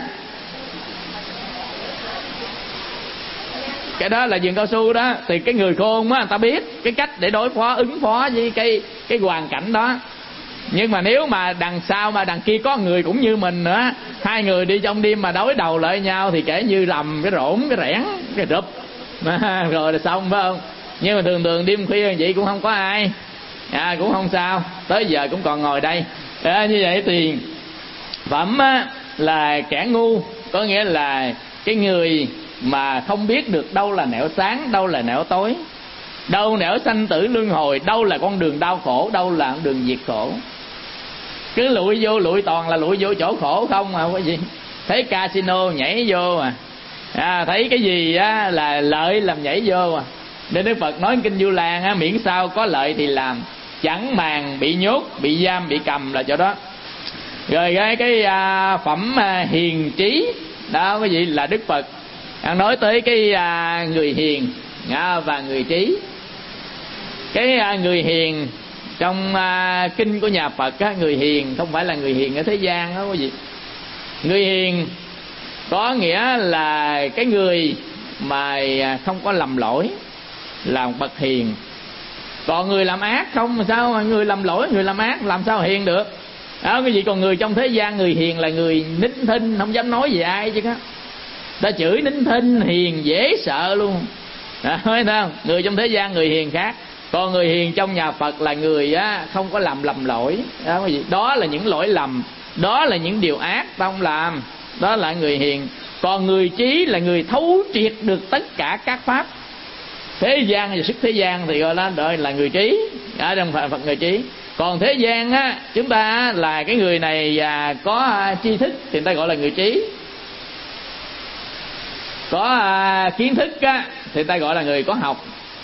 [SPEAKER 2] Cái đó là vườn cao su đó. Thì cái người khôn á, người ta biết cái cách để đối phó, ứng phó với cái cái hoàn cảnh đó. Nhưng mà nếu mà đằng sau mà đằng kia có người cũng như mình nữa, hai người đi trong đêm mà đối đầu lại nhau thì kể như rầm cái rỗn cái rẽn cái rụp rồi là xong, phải không? Nhưng mà thường thường đêm khuya vậy cũng không có ai, à, cũng không sao, tới giờ cũng còn ngồi đây. À, như vậy thì phẩm á, là kẻ ngu, có nghĩa là cái người mà không biết được đâu là nẻo sáng, đâu là nẻo tối, đâu nẻo sanh tử luân hồi, đâu là con đường đau khổ, đâu là con đường diệt khổ. Cứ lụi vô, lụi toàn là lụi vô chỗ khổ không mà quý vị. Thấy casino nhảy vô à, à thấy cái gì á là lợi làm nhảy vô à. Nên Đức Phật nói kinh Vu Lan á, miễn sao có lợi thì làm, chẳng màng bị nhốt, bị giam, bị cầm là chỗ đó. Rồi cái cái à, phẩm à, hiền trí đó quý vị, là Đức Phật đang nói tới cái à, người hiền à, và người trí. Cái à, người hiền trong à, kinh của nhà Phật á, người hiền không phải là người hiền ở thế gian đó quý vị. Người hiền có nghĩa là cái người mà không có lầm lỗi là một bậc hiền. Còn người làm ác không mà sao, người làm lỗi, người làm ác làm sao hiền được đó cái gì. Còn người trong thế gian, người hiền là người nín thinh, không dám nói về ai chứ. Đó, ta chửi nín thinh, hiền dễ sợ luôn đó, thấy không? Người trong thế gian người hiền khác. Còn người hiền trong nhà Phật là người á, không có làm lầm lỗi đó cái gì. Đó là những lỗi lầm, đó là những điều ác ta không làm, đó là người hiền. Còn người trí là người thấu triệt được tất cả các pháp thế gian và xuất thế gian thì gọi là đợi là người trí ở trong Phật, người trí. Còn thế gian á, chúng ta là cái người này à, có tri thức thì người ta gọi là người trí. Có à, kiến thức á, thì người ta gọi là người có học.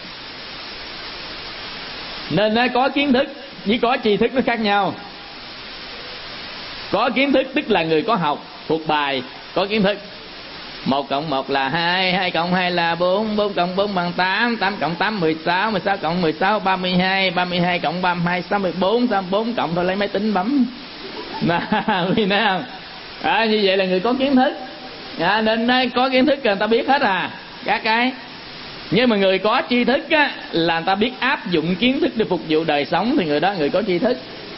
[SPEAKER 2] Nên á, có kiến thức với có tri thức nó khác nhau. Có kiến thức tức là người có học, thuộc bài, có kiến thức. Một cộng một là hai, hai cộng hai là bốn, bốn cộng bốn bằng tám, tám cộng tám mười sáu, mười sáu cộng mười sáu ba mươi hai, ba mươi hai cộng ba mươi hai sáu mươi bốn, sáu mươi bốn cộng thôi lấy máy tính bấm. Quý thấy không? À, như vậy là người có kiến thức. À, nên có kiến thức người ta biết hết à các cái. Nhưng mà người có tri thức á, là người ta biết áp dụng kiến thức để phục vụ đời sống, thì người đó người có tri thức.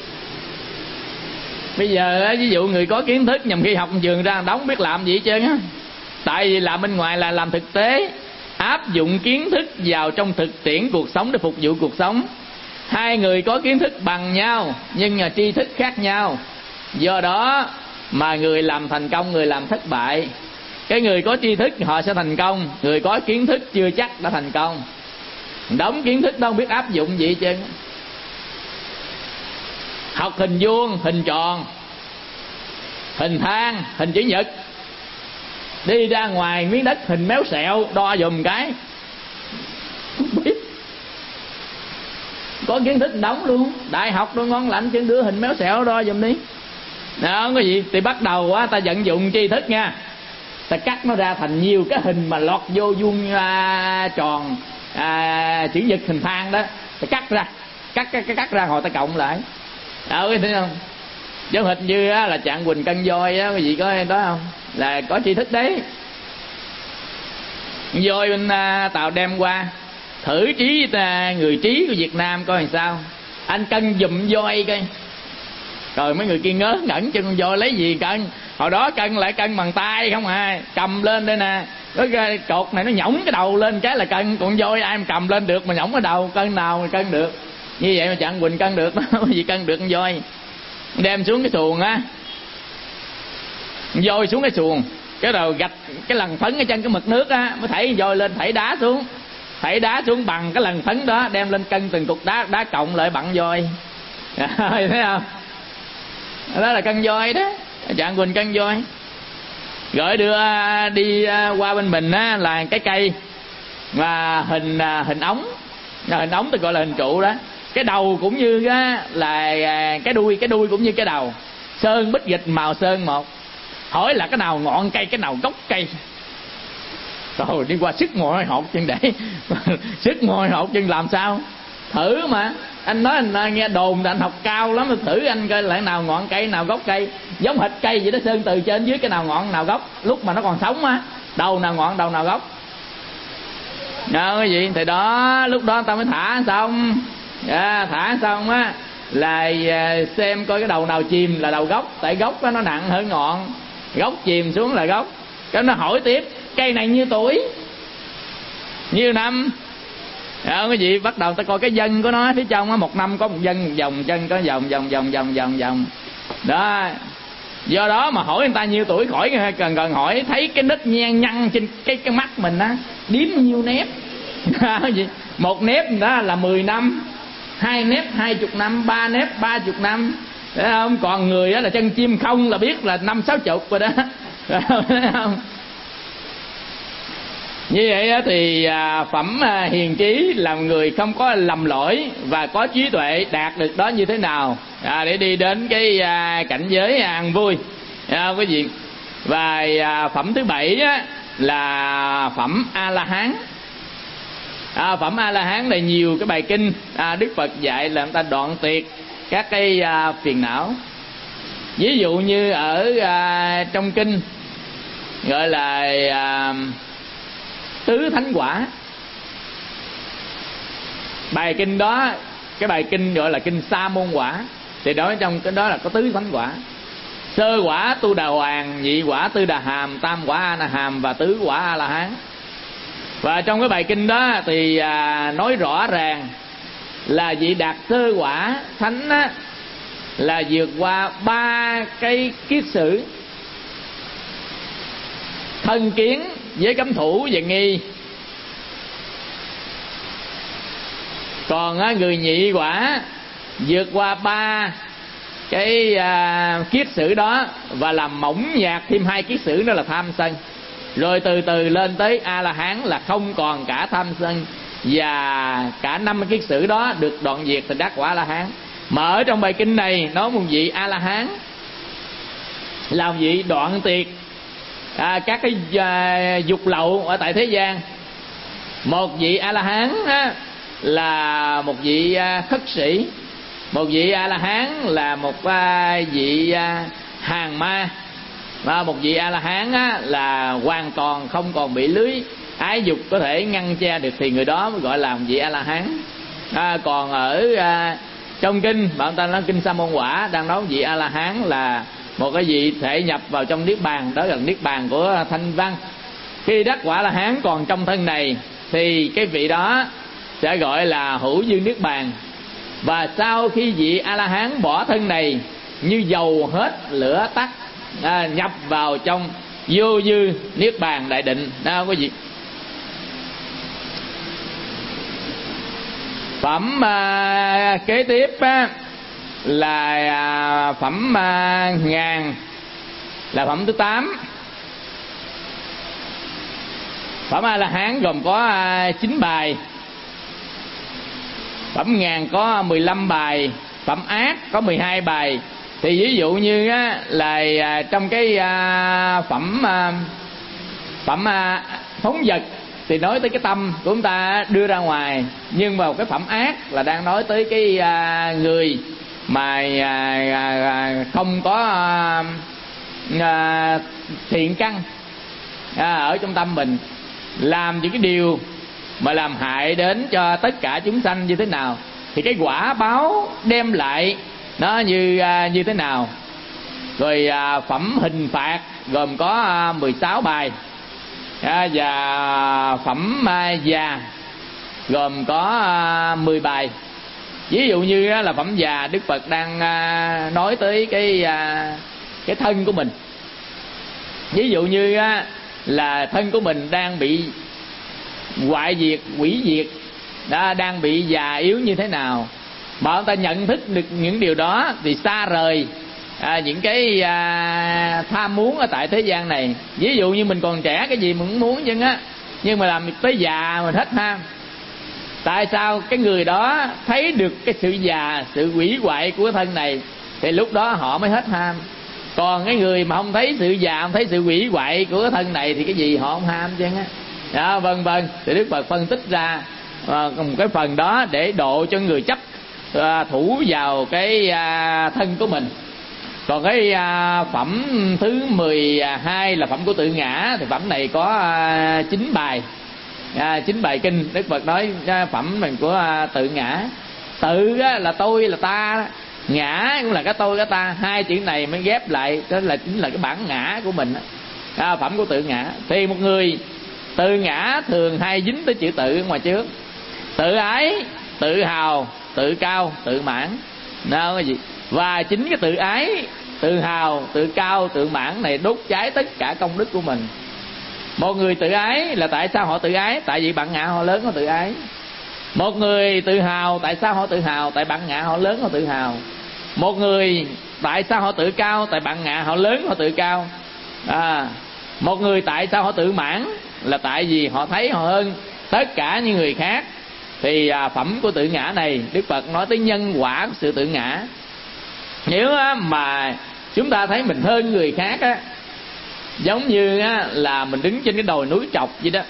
[SPEAKER 2] Bây giờ ví dụ người có kiến thức nhằm khi học trường ra đóng biết làm gì hết trơn á. Tại vì làm bên ngoài là làm thực tế, áp dụng kiến thức vào trong thực tiễn cuộc sống để phục vụ cuộc sống. Hai người có kiến thức bằng nhau nhưng mà tri thức khác nhau. Do đó mà người làm thành công, người làm thất bại. Cái người có tri thức họ sẽ thành công, người có kiến thức chưa chắc đã thành công. Đóng kiến thức đâu biết áp dụng gì hết trơn. Học hình vuông, hình tròn, hình thang, hình chữ nhật, đi ra ngoài miếng đất hình méo xẹo đo dùm cái, không biết. Có kiến thức đóng luôn, đại học đâu ngon lành, chân đưa hình méo xẹo đo dùm đi. Đó, không có gì. Thì bắt đầu á, ta vận dụng tri thức nha, ta cắt nó ra thành nhiều cái hình mà lọt vô vuông à, tròn à, chữ nhật hình thang đó, ta cắt ra, cắt cắt cắt ra hồi ta cộng lại. Đó, thấy không? Giống hệt như á, là Trạng Quỳnh cân voi á, quý vị có đó không? Là có tri thức đấy. Voi bên à, Tàu đem qua thử trí ta, người trí của Việt Nam coi làm sao. Anh cân giùm voi coi. Rồi mấy người kia ngớ ngẩn cho con voi lấy gì cân. Hồi đó cân lại cân bằng tay không à, cầm lên đây nè, cái cột này nó nhõng cái đầu lên cái là cân. Còn voi ai mà cầm lên được mà nhõng cái đầu, cân nào mà cân được. Như vậy mà Trạng Quỳnh cân được, gì cân được con voi. Đem xuống cái xuồng á, voi xuống cái xuồng, cái đầu gạch cái lần phấn ở chân cái mực nước á, mới thảy voi lên, thảy đá xuống, thảy đá xuống bằng cái lần phấn đó, đem lên cân từng cục đá, đá cộng lại bằng voi. Thấy không? Đó là cân voi đó, Trạng Quỳnh cân voi. Rồi đưa đi qua bên mình á là cái cây và hình hình ống, hình ống tôi gọi là hình trụ đó. Cái đầu cũng như á, là cái đuôi, cái đuôi cũng như cái đầu, sơn bích dịch màu sơn một. Hỏi là cái nào ngọn cây, cái nào gốc cây. Rồi đi qua sức ngồi hột chân để sức ngồi hột chân làm sao thử mà. Anh nói anh nghe đồn là anh học cao lắm, thử anh coi lại nào ngọn cây nào gốc cây. Giống hệt cây vậy đó, sơn từ trên dưới cái nào ngọn nào gốc. Lúc mà nó còn sống á, đầu nào ngọn đầu nào gốc. Đó cái gì thì đó, lúc đó tao mới thả xong. À, thả xong á là xem coi cái đầu nào chìm là đầu gốc, tại gốc đó nó nặng hơn ngọn, gốc chìm xuống là gốc. Cái nó hỏi tiếp cây này nhiêu tuổi, nhiêu năm. Đó, cái gì bắt đầu ta coi cái dân của nó phía trong á, một năm có một dân một vòng chân, có vòng vòng vòng vòng vòng vòng đó. Do đó mà hỏi người ta nhiêu tuổi khỏi cần cần hỏi, thấy cái nếp nhăn nhăn trên cái cái mắt mình á, điếm nhiêu nếp. Một nếp đó là mười năm, hai nếp hai chục năm, ba nếp ba chục năm, thấy không? Còn người đó là chân chim không là biết là năm sáu chục rồi đó, thấy không? Như vậy thì phẩm hiền trí là người không có lầm lỗi và có trí tuệ, đạt được đó như thế nào à, để đi đến cái cảnh giới an vui à, quý vị. Và phẩm thứ bảy á, là phẩm A La Hán. À, phẩm A La Hán là nhiều cái bài kinh à, Đức Phật dạy là người ta đoạn tuyệt các cái à, phiền não. Ví dụ như ở à, trong kinh gọi là à, tứ thánh quả. Bài kinh đó, cái bài kinh gọi là kinh Sa Môn Quả, thì đó trong cái đó là có tứ thánh quả. Sơ quả Tu Đà Hoàng, nhị quả Tư Đà Hàm, tam quả A Na Hàm và tứ quả A La Hán. Và trong cái bài kinh đó thì à, nói rõ ràng là vị đạt sơ quả thánh á, là vượt qua ba cái kiết sử: thân kiến, giới cấm thủ và nghi. Còn á, người nhị quả vượt qua ba cái à, kiết sử đó và làm mỏng nhạt thêm hai kiết sử, đó là tham sân. Rồi từ từ lên tới A La Hán là không còn cả tham sân, và cả năm cái kiết sử đó được đoạn diệt thành đắc quả A La Hán. Mà ở trong bài kinh này nói một vị A La Hán là vị đoạn tuyệt à, các cái à, dục lậu ở tại thế gian. Một vị A La Hán á, là một vị à, khất sĩ. Một vị A La Hán là một à, vị à, hàng ma. Và một vị A La Hán á, là hoàn toàn không còn bị lưới ái dục có thể ngăn che được, thì người đó mới gọi là một vị A La Hán. À, còn ở à, trong kinh bạn ta nói kinh Sa Môn Quả đang nói vị A La Hán là một cái vị thể nhập vào trong niết bàn, đó là niết bàn của Thanh Văn. Khi đắc quả La Hán còn trong thân này thì cái vị đó sẽ gọi là hữu dư niết bàn. Và sau khi vị A La Hán bỏ thân này như dầu hết lửa tắt, à, nhập vào trong vô dư niết bàn đại định. Đó có gì phẩm à, kế tiếp á, là à, phẩm à, ngàn, là phẩm thứ tám. Phẩm A La Hán gồm có à, chín bài, phẩm ngàn có mười lăm bài, phẩm ác có mười hai bài. Thì ví dụ như á, là à, trong cái à, phẩm à, phẩm à, phóng vật thì nói tới cái tâm của chúng ta đưa ra ngoài, nhưng mà cái phẩm ác là đang nói tới cái à, người mà à, à, không có à, à, thiện căn à, ở trong tâm mình, làm những cái điều mà làm hại đến cho tất cả chúng sanh như thế nào, thì cái quả báo đem lại nó như à, như thế nào. Rồi à, phẩm hình phạt gồm có à, mười sáu bài, à, và phẩm à, già gồm có à, mười bài. Ví dụ như á, là phẩm già, Đức Phật đang à, nói tới cái à, cái thân của mình. Ví dụ như á, là thân của mình đang bị hoại diệt, hủy diệt, đã đang bị già yếu như thế nào. Mà người ta nhận thức được những điều đó thì xa rời à, những cái à, tham muốn ở tại thế gian này. Ví dụ như mình còn trẻ cái gì mình cũng muốn chứ á, nhưng mà làm tới già mình hết ham. Tại sao? Cái người đó thấy được cái sự già, sự hủy hoại của thân này thì lúc đó họ mới hết ham. Còn cái người mà không thấy sự già, không thấy sự hủy hoại của thân này thì cái gì họ không ham chứ á. Đó, vân vân. Thì Đức Phật phân tích ra à, một cái phần đó để độ cho người chấp à, thủ vào cái à, thân của mình. Còn cái à, phẩm thứ mười hai là phẩm của tự ngã, thì phẩm này có à, chín bài, à, chín bài kinh. Đức Phật nói à, phẩm mình của à, tự ngã. Tự á, là tôi, là ta đó. Ngã cũng là cái tôi, cái ta. Hai chữ này mới ghép lại, đó là chính là cái bản ngã của mình. À, phẩm của tự ngã. Thì một người tự ngã thường hay dính tới chữ tự ở ngoài trước. Tự ái, tự hào, tự cao, tự mãn. Nào cái gì? Và chính cái tự ái, tự hào, tự cao, tự mãn này đốt cháy tất cả công đức của mình. Một người tự ái là tại sao họ tự ái? Tại vì bản ngã họ lớn họ tự ái. Một người tự hào, tại sao họ tự hào? Tại bản ngã họ lớn họ tự hào. Một người tại sao họ tự cao? Tại bản ngã họ lớn họ tự cao. À, một người tại sao họ tự mãn? Là tại vì họ thấy họ hơn tất cả những người khác. Thì à, phẩm của tự ngã này Đức Phật nói tới nhân quả của sự tự ngã. Nếu á, mà chúng ta thấy mình hơn người khác á, giống như á, là mình đứng trên cái đồi núi trọc vậy đó.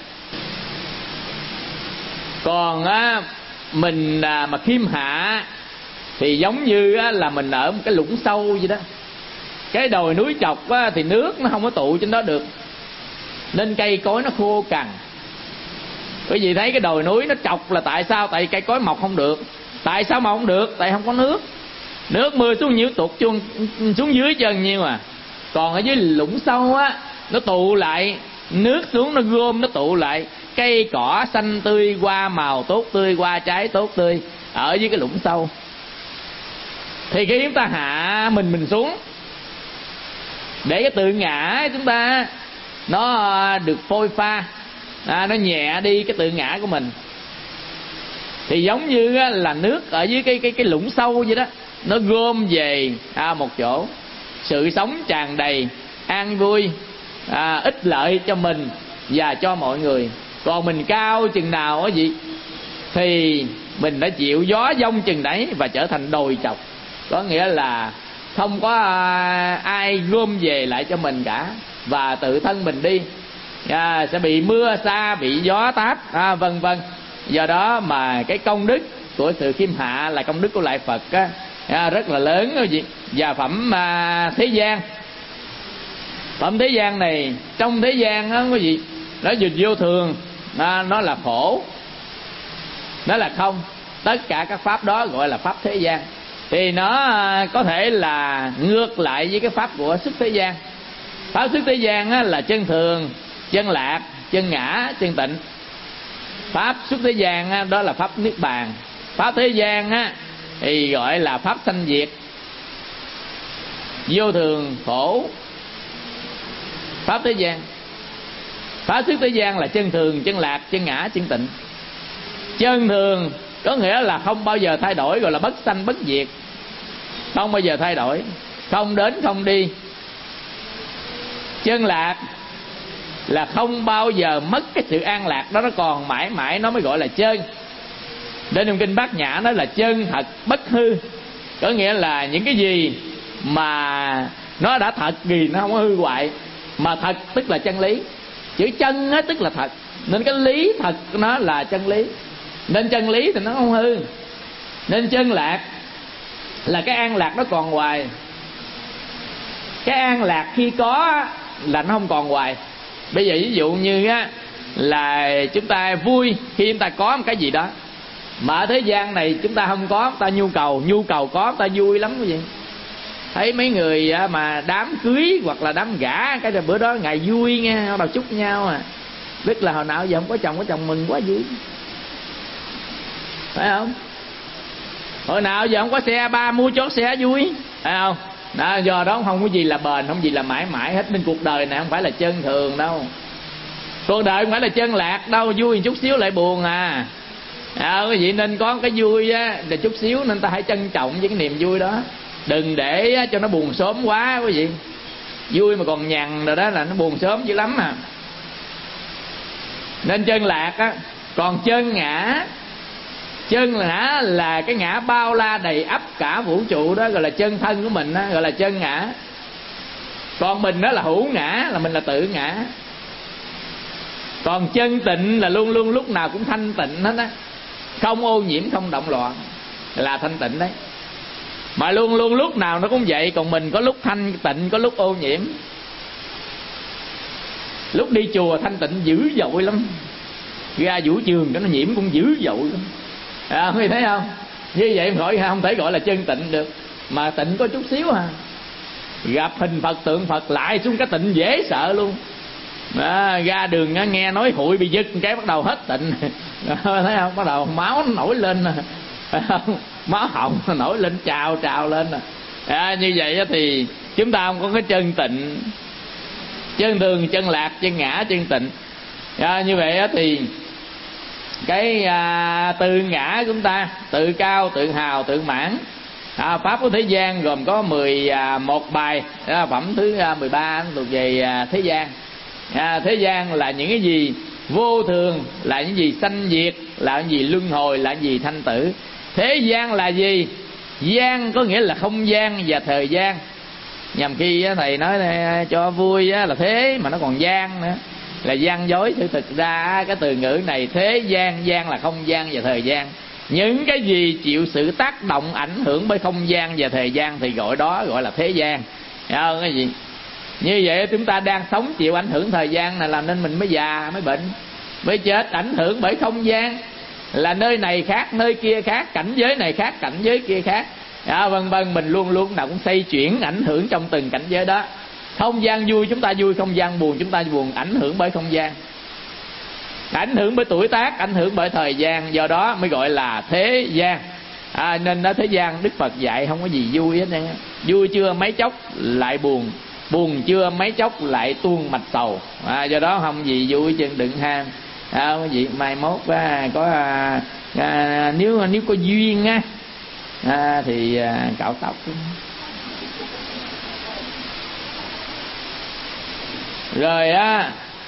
[SPEAKER 2] Còn á, mình à, mà khiêm hạ thì giống như á, là mình ở một cái lũng sâu vậy đó. Cái đồi núi trọc á, thì nước nó không có tụ trên đó được, nên cây cối nó khô cằn. Bởi vì thấy cái đồi núi nó trọc là tại sao? Tại cây cối mọc không được. Tại sao mọc không được? Tại không có nước. Nước mưa xuống nhiêu tụt xuống, xuống dưới chân nhiêu à. Còn ở dưới lũng sâu á, nó tụ lại, nước xuống nó gom, nó tụ lại. Cây cỏ xanh tươi, hoa màu tốt tươi, hoa trái tốt tươi ở dưới cái lũng sâu. Thì khi chúng ta hạ mình mình xuống, để cái tự ngã chúng ta nó được phôi pha, à, nó nhẹ đi cái tự ngã của mình. Thì giống như là nước ở dưới cái cái cái lũng sâu vậy đó, nó gom về à, một chỗ, sự sống tràn đầy, an vui, à, ích lợi cho mình và cho mọi người. Còn mình cao chừng nào á gì thì mình đã chịu gió giông chừng đấy và trở thành đồi trọc. Có nghĩa là không có à, ai gom về lại cho mình cả. và tự thân mình đi, à, sẽ bị mưa sa, bị gió táp, à, vân vân. Do đó mà cái công đức của sự khiêm hạ là công đức của lại Phật á, à, rất là lớn quý vị. Và phẩm à, thế gian, phẩm thế gian này, trong thế gian á quý vị, nó dịch vô thường, à, nó là khổ, nó là không. Tất cả các pháp đó gọi là pháp thế gian. Thì nó à, có thể là ngược lại với cái pháp của xuất thế gian. Pháp xuất thế gian á, là chân thường, chân lạc, chân ngã, chân tịnh. Pháp xuất thế gian á, đó là pháp niết bàn. Pháp thế gian á, thì gọi là pháp sanh diệt, vô thường, khổ. Pháp thế gian, pháp xuất thế gian là chân thường, chân lạc, chân ngã, chân tịnh. Chân thường có nghĩa là không bao giờ thay đổi, gọi là bất sanh bất diệt, không bao giờ thay đổi, không đến không đi. Chân lạc là không bao giờ mất cái sự an lạc đó, nó còn mãi mãi, nó mới gọi là chân. Đến trong kinh Bát Nhã nó là chân thật bất hư, có nghĩa là những cái gì mà nó đã thật thì nó không có hư hoại. Mà thật tức là chân lý, chữ chân á tức là thật, nên cái lý thật nó là chân lý, nên chân lý thì nó không hư. Nên chân lạc là cái an lạc nó còn hoài. Cái an lạc khi có là nó không còn hoài. Bây giờ ví dụ như á, là chúng ta vui khi chúng ta có một cái gì đó, mà ở thế gian này chúng ta không có, ta nhu cầu, nhu cầu có, ta vui lắm quý vị. Thấy mấy người mà đám cưới hoặc là đám gả, cái bữa đó ngày vui nghe, bắt đầu chúc nhau à, tức là hồi nào giờ không có chồng, có chồng mừng quá vui, phải không? Hồi nào giờ không có xe ba mua chốt xe vui, phải không? Đó, do đó không có gì là bền, không gì là mãi mãi hết. Nên cuộc đời này không phải là chân thường đâu, cuộc đời không phải là chân lạc đâu. Vui chút xíu lại buồn à, à quý vị. Nên có cái vui á là chút xíu, nên ta hãy trân trọng với cái niềm vui đó, đừng để cho nó buồn sớm quá quý vị. Vui mà còn nhằn rồi đó là nó buồn sớm dữ lắm à. Nên chân lạc á. Còn chân ngã, chân ngã là cái ngã bao la đầy ắp cả vũ trụ đó, gọi là chân thân của mình đó, gọi là chân ngã. Còn mình đó là hữu ngã, là mình là tự ngã. Còn chân tịnh là luôn luôn lúc nào cũng thanh tịnh hết á, không ô nhiễm, không động loạn, là thanh tịnh đấy. Mà luôn luôn lúc nào nó cũng vậy. Còn mình có lúc thanh tịnh, có lúc ô nhiễm. Lúc đi chùa thanh tịnh dữ dội lắm, ra vũ trường cái nó nhiễm cũng dữ dội lắm, à, mới thấy không? Như vậy mà gọi không thể gọi là chân tịnh được. Mà tịnh có chút xíu à, gặp hình Phật tượng Phật lại xuống cái tịnh dễ sợ luôn. À, ra đường nghe nói hụi bị giật cái bắt đầu hết tịnh. À, thấy không? Bắt đầu máu nó nổi lên, máu họng nó nổi lên, trào trào lên. À, như vậy thì chúng ta không có cái chân tịnh, chân thường, chân lạc, chân ngã, chân tịnh. À, như vậy thì cái à, tự ngã của chúng ta, tự cao, tự hào, tự mãn. À, pháp của thế gian gồm có mười một bài, đó, phẩm thứ mười ba thuộc về à, thế gian. À, thế gian là những cái gì vô thường, là những gì sanh diệt, là những gì luân hồi, là những gì thanh tử. Thế gian là gì? Gian có nghĩa là không gian và thời gian. Nhằm khi thầy nói cho vui là thế mà nó còn gian nữa, là gian dối. Sự thực ra cái từ ngữ này thế gian, gian là không gian và thời gian. Những cái gì chịu sự tác động ảnh hưởng bởi không gian và thời gian thì gọi đó gọi là thế gian. Thấy không? Cái gì như vậy chúng ta đang sống chịu ảnh hưởng thời gian này, làm nên mình mới già, mới bệnh, mới chết. Ảnh hưởng bởi không gian là nơi này khác, nơi kia khác, cảnh giới này khác, cảnh giới kia khác, à, vân vân. Mình luôn luôn nào cũng xoay chuyển ảnh hưởng trong từng cảnh giới đó. Không gian vui chúng ta vui, không gian buồn chúng ta buồn, ảnh hưởng bởi không gian, ảnh hưởng bởi tuổi tác, ảnh hưởng bởi thời gian. Do đó mới gọi là thế gian. À, nên đó thế gian Đức Phật dạy không có gì vui hết nha. Vui chưa mấy chốc lại buồn, buồn chưa mấy chốc lại tuôn mạch sầu. À, do đó không gì vui chứ đừng ham. À, cái gì mai mốt à, có à, à, nếu nếu có duyên á à, thì à, cạo tóc. Rồi á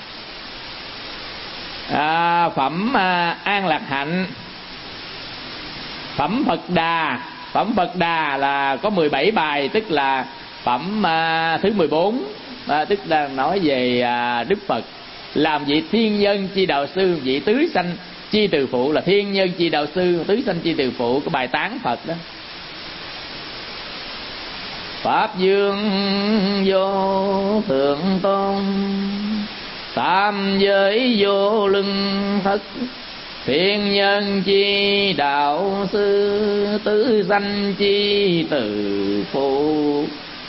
[SPEAKER 2] à, phẩm à, an lạc hạnh, phẩm Phật Đà. Phẩm Phật Đà là có mười bảy bài, tức là phẩm à, thứ mười bốn. à, tức là nói về à, Đức Phật làm vị thiên nhân chi đạo sư, vị tứ sanh chi từ phụ, là thiên nhân chi đạo sư, tứ sanh chi từ phụ, cái bài tán Phật đó. Pháp dương vô thượng tôn, tam giới vô lưng thất, thiên nhân chi đạo sư, tứ sanh chi từ phụ.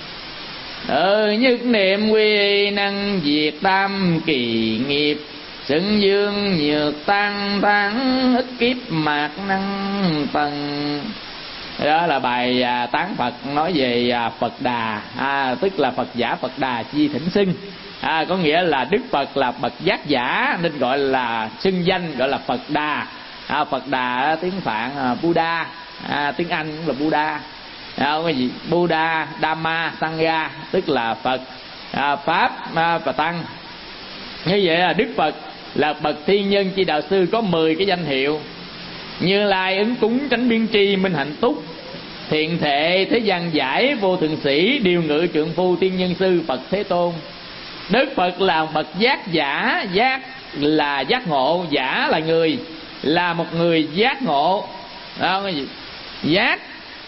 [SPEAKER 2] Ở nhất niệm quy năng diệt tam kỳ nghiệp, xưng dương nhược tăng thắng, ít kiếp mạt năng tầng. Đó là bài à, tán Phật nói về à, Phật Đà, à, tức là Phật giả Phật Đà chi thỉnh xưng, à, có nghĩa là Đức Phật là bậc giác giả nên gọi là xưng danh gọi là Phật Đà. à, Phật Đà tiếng Phạn à, Buddha, à, tiếng Anh cũng là Buddha, à, cái gì Buddha, Dhamma, Sangha, tức là Phật, à, Pháp à, và Tăng. Như vậy là Đức Phật là bậc thiên nhân chi đạo sư, có mười cái danh hiệu: Như Lai ứng cúng tránh biên tri minh hạnh túc, thiện thệ thế gian giải vô thượng sĩ, điều ngự trượng phu tiên nhân sư Phật Thế Tôn. Đức Phật là bậc giác giả, giác là giác ngộ, giả là người, là một người giác ngộ. Đó, cái gì? Giác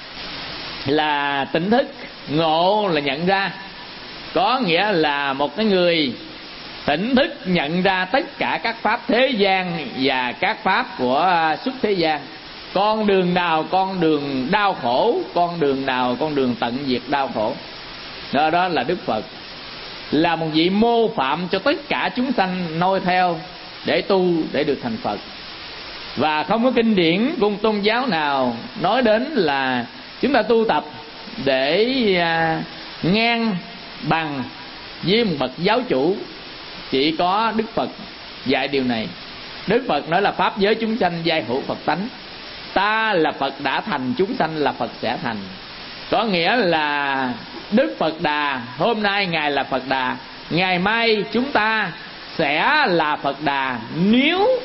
[SPEAKER 2] là tỉnh thức, ngộ là nhận ra, có nghĩa là một cái người tỉnh thức nhận ra tất cả các pháp thế gian và các pháp của xuất thế gian. Con đường nào con đường đau khổ, con đường nào con đường tận diệt đau khổ. Đó, đó là Đức Phật, là một vị mô phạm cho tất cả chúng sanh noi theo để tu, để được thành Phật. Và không có kinh điển cung tôn giáo nào nói đến là chúng ta tu tập để à, ngang bằng với một bậc giáo chủ. Chỉ có Đức Phật dạy điều này. Đức Phật nói là pháp giới chúng sanh giai hữu Phật tánh. Ta là Phật đã thành, chúng sanh là Phật sẽ thành. Có nghĩa là Đức Phật Đà, hôm nay Ngài là Phật Đà, ngày mai chúng ta sẽ là Phật Đà. Nếu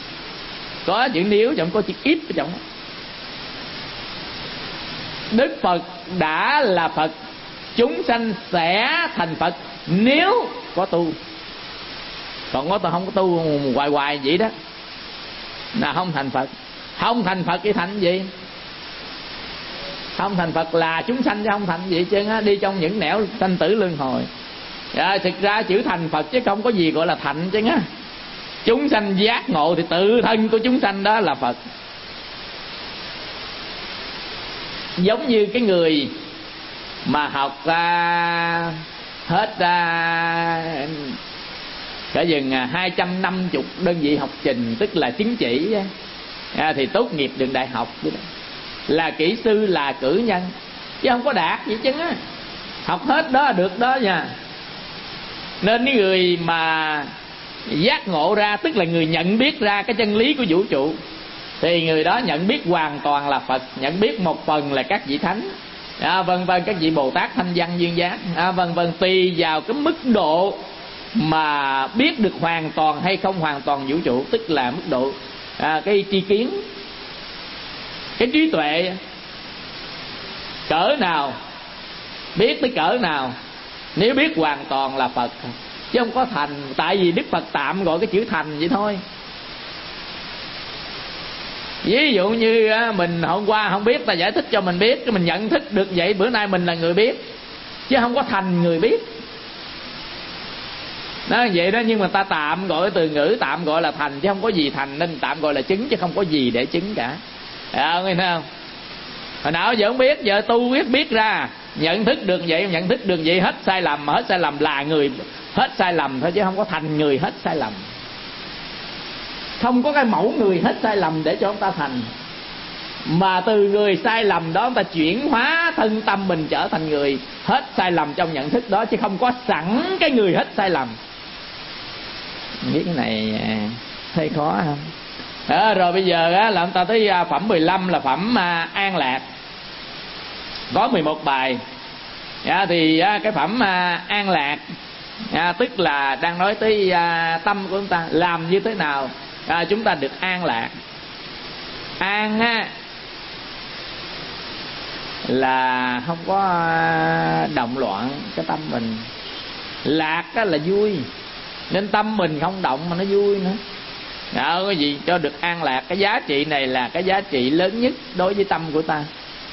[SPEAKER 2] có chữ nếu chẳng có chữ if ở trong. Đức Phật đã là Phật, chúng sanh sẽ thành Phật nếu có tu. Còn có tôi không có tu hoài hoài vậy đó là không thành Phật. Không thành Phật thì thành gì? Không thành Phật là chúng sanh chứ không thành gì chứ, đi trong những nẻo sanh tử luân hồi. À, thực ra chữ thành Phật chứ không có gì gọi là thành chứ á. Chúng sanh giác ngộ thì tự thân của chúng sanh đó là Phật. Giống như cái người mà học ra hết ra cả chừng hai trăm năm mươi đơn vị học trình, tức là chứng chỉ, à, thì tốt nghiệp được đại học, là kỹ sư, là cử nhân, chứ không có đạt gì chứ á. Học hết đó được đó nha. Nên cái người mà giác ngộ ra, tức là người nhận biết ra cái chân lý của vũ trụ, thì người đó nhận biết hoàn toàn là Phật, nhận biết một phần là các vị thánh, à, vân vân, các vị Bồ Tát thanh văn duyên giác, à, vân vân, tùy vào cái mức độ mà biết được hoàn toàn hay không hoàn toàn vũ trụ, tức là mức độ à, cái tri kiến, cái trí tuệ cỡ nào, biết tới cỡ nào. Nếu biết hoàn toàn là Phật, chứ không có thành. Tại vì Đức Phật tạm gọi cái chữ thành vậy thôi. Ví dụ như mình hôm qua không biết, ta giải thích cho mình biết, cái mình nhận thức được vậy, bữa nay mình là người biết, chứ không có thành người biết. Đó vậy đó, nhưng mà ta tạm gọi từ ngữ tạm gọi là thành, chứ không có gì thành, nên tạm gọi là chứng, chứ không có gì để chứng cả. À, nghe thấy không? Hồi nào giờ không biết, giờ tu biết biết ra, nhận thức được vậy, nhận thức được vậy, hết sai lầm, hết sai lầm là người hết sai lầm thôi, chứ không có thành người hết sai lầm. Không có cái mẫu người hết sai lầm để cho ông ta thành, mà từ người sai lầm đó ông ta chuyển hóa thân tâm mình trở thành người hết sai lầm trong nhận thức đó, chứ không có sẵn cái người hết sai lầm. Biết cái này thấy khó không? Đó, rồi bây giờ á, là ông ta tới phẩm mười lăm là phẩm à, an lạc, có mười một bài. À, thì à, cái phẩm à, an lạc à, tức là đang nói tới à, tâm của chúng ta, làm như thế nào à, chúng ta được an lạc. An á, là không có động loạn cái tâm mình, lạc á là vui, nên tâm mình không động mà nó vui nữa. Đó, cái gì cho được an lạc, cái giá trị này là cái giá trị lớn nhất đối với tâm của ta.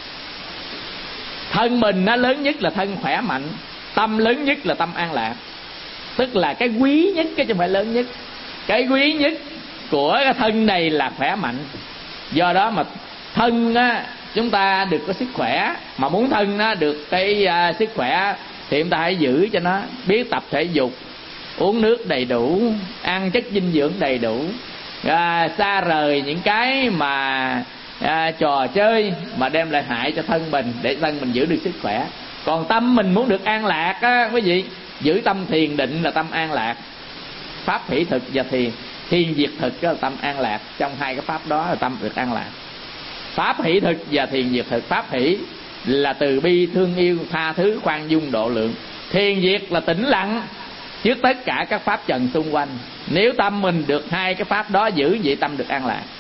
[SPEAKER 2] Thân mình nó lớn nhất là thân khỏe mạnh, tâm lớn nhất là tâm an lạc. Tức là cái quý nhất, cái chứ không phải lớn nhất. Cái quý nhất của cái thân này là khỏe mạnh. Do đó mà thân á, chúng ta được có sức khỏe. Mà muốn thân nó được cái uh, sức khỏe thì chúng ta hãy giữ cho nó biết tập thể dục, uống nước đầy đủ, ăn chất dinh dưỡng đầy đủ, à, xa rời những cái mà à, trò chơi mà đem lại hại cho thân mình, để thân mình giữ được sức khỏe. Còn tâm mình muốn được an lạc á quý vị, giữ tâm thiền định là tâm an lạc. Pháp hỷ thực và thiền, thiền diệt thực là tâm an lạc. Trong hai cái pháp đó là tâm được an lạc. Pháp hỷ thực và thiền diệt thực. Pháp hỷ là từ bi, thương yêu, tha thứ, khoan dung, độ lượng. Thiền diệt là tĩnh lặng trước tất cả các pháp trần xung quanh. Nếu tâm mình được hai cái pháp đó giữ, vậy tâm được an lạc.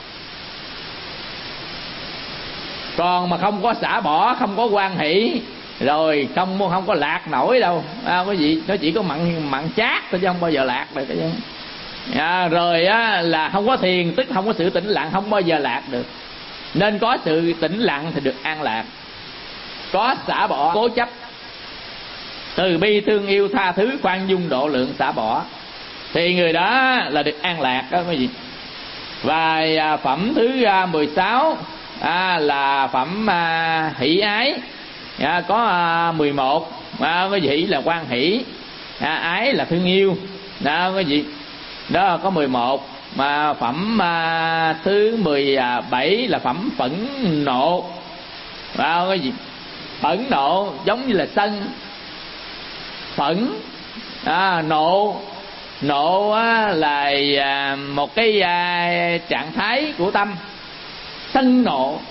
[SPEAKER 2] Còn mà không có xả bỏ, không có hoan hỷ, rồi không không có lạc nổi đâu. À, cái gì nó chỉ có mặn mặn chát thôi chứ không bao giờ lạc được cái gì. À, rồi á, là không có thiền, tức không có sự tĩnh lặng, không bao giờ lạc được. Nên có sự tĩnh lặng thì được an lạc. Có xả bỏ, cố chấp, từ bi, thương yêu, tha thứ, khoan dung, độ lượng, xả bỏ, thì người đó là được an lạc đó quý vị. Và à, phẩm thứ à, mười sáu à, là phẩm à, hỷ ái. À, có à, mười một à, quý vị, hỷ là quan hỷ, à, ái là thương yêu đó quý vị. Đó có mười một. Mà phẩm à, thứ mười bảy là phẩm phẫn nộ. À, quý vị, phẫn nộ giống như là sân. Phẫn à, nộ nộ á, là à, một cái à, trạng thái của tâm. Sân nộ,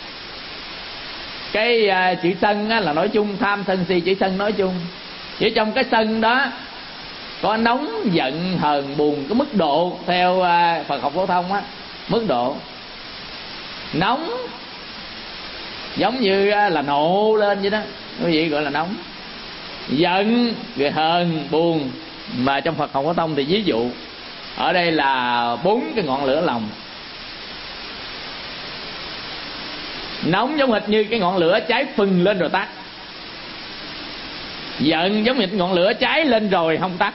[SPEAKER 2] cái à, chữ sân á, là nói chung, tham sân si chữ sân nói chung. Chỉ trong cái sân đó có nóng giận hờn buồn, cái mức độ theo à, Phật học phổ thông á, mức độ nóng giống như à, là nộ lên vậy đó quý vị, gọi là nóng. Giận rồi hờn buồn, mà trong Phật học phổ thông thì ví dụ ở đây là bốn cái ngọn lửa lòng. Nóng giống hệt như cái ngọn lửa cháy phừng lên rồi tắt. Giận giống như ngọn lửa cháy lên rồi không tắt,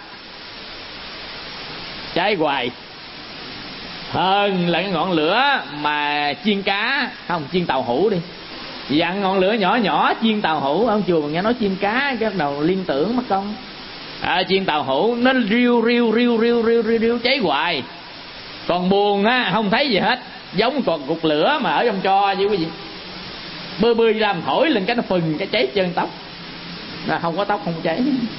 [SPEAKER 2] cháy hoài. Hờn là cái ngọn lửa mà chiên cá, không, chiên tàu hũ đi. Dặn ngọn lửa nhỏ nhỏ chiên tàu hũ. Ông chùa mà nghe nói chiên cá cái bắt đầu liên tưởng mất công. À, chiên tàu hũ nó riu riu riu riu riu riu riu cháy hoài. Còn buồn á không thấy gì hết, giống còn cục lửa mà ở trong tro chứ cái gì. Bơi bơi làm thổi lên cái nó phừng cái cháy chân tóc. Là không có tóc không cháy.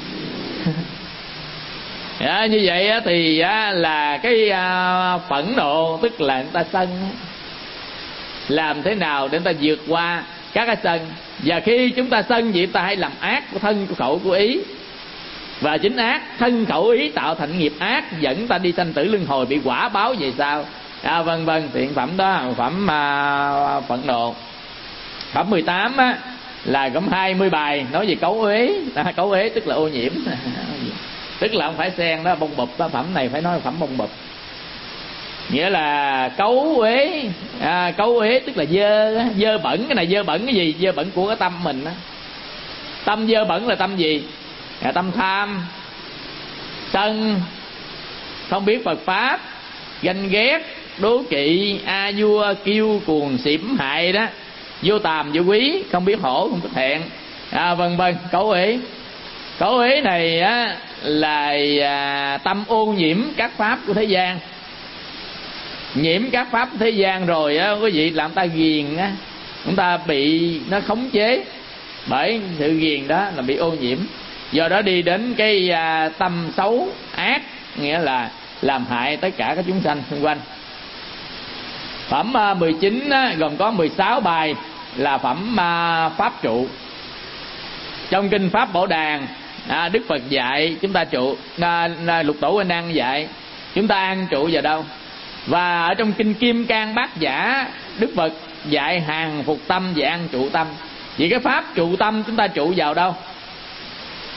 [SPEAKER 2] À, như vậy á, thì á, là cái à, phẫn nộ tức là người ta sân. Làm thế nào để người ta vượt qua các cái sân. Và khi chúng ta sân vậy, ta hay làm ác của thân, của khẩu, của ý. Và chính ác thân khẩu ý tạo thành nghiệp ác, dẫn ta đi sanh tử luân hồi, bị quả báo về sau. À, vân vân. Thiện phẩm đó phẩm à, phẫn nộ. Phẩm mười tám á, là gồm hai mươi bài nói về cấu uế. À, cấu uế tức là ô nhiễm. Tức là không phải sen đó, bông bụp đó. Phẩm này phải nói là phẩm bông bụp. Nghĩa là cấu uế. À, cấu uế tức là dơ, dơ bẩn. Cái này dơ bẩn cái gì? Dơ bẩn của cái tâm mình đó. Tâm dơ bẩn là tâm gì? À, tâm tham, sân, không biết Phật pháp, ganh ghét, đố kỵ, a vua, kiêu, cuồng, xỉm, hại đó, vô tàm, vô quý, không biết hổ, không biết thẹn, à, vân vân. Cấu uế. Cấu uế này á, là à, tâm ô nhiễm các pháp của thế gian. Nhiễm các pháp của thế gian rồi á, quý vị, làm ta ghiền á, chúng ta bị nó khống chế bởi sự ghiền đó, là bị ô nhiễm. Do đó đi đến cái à, tâm xấu ác, nghĩa là làm hại tất cả các chúng sanh xung quanh. Phẩm à, mười chín á, gồm có mười sáu bài là phẩm à, pháp trụ. Trong kinh Pháp Bảo Đàn, à, Đức Phật dạy chúng ta trụ, à, à, Lục Tổ Huynh Đăng dạy chúng ta an trụ vào đâu. Và ở trong kinh Kim Cang Bát Nhã, Đức Phật dạy hàng phục tâm và an trụ tâm. Vì cái pháp trụ tâm chúng ta trụ vào đâu?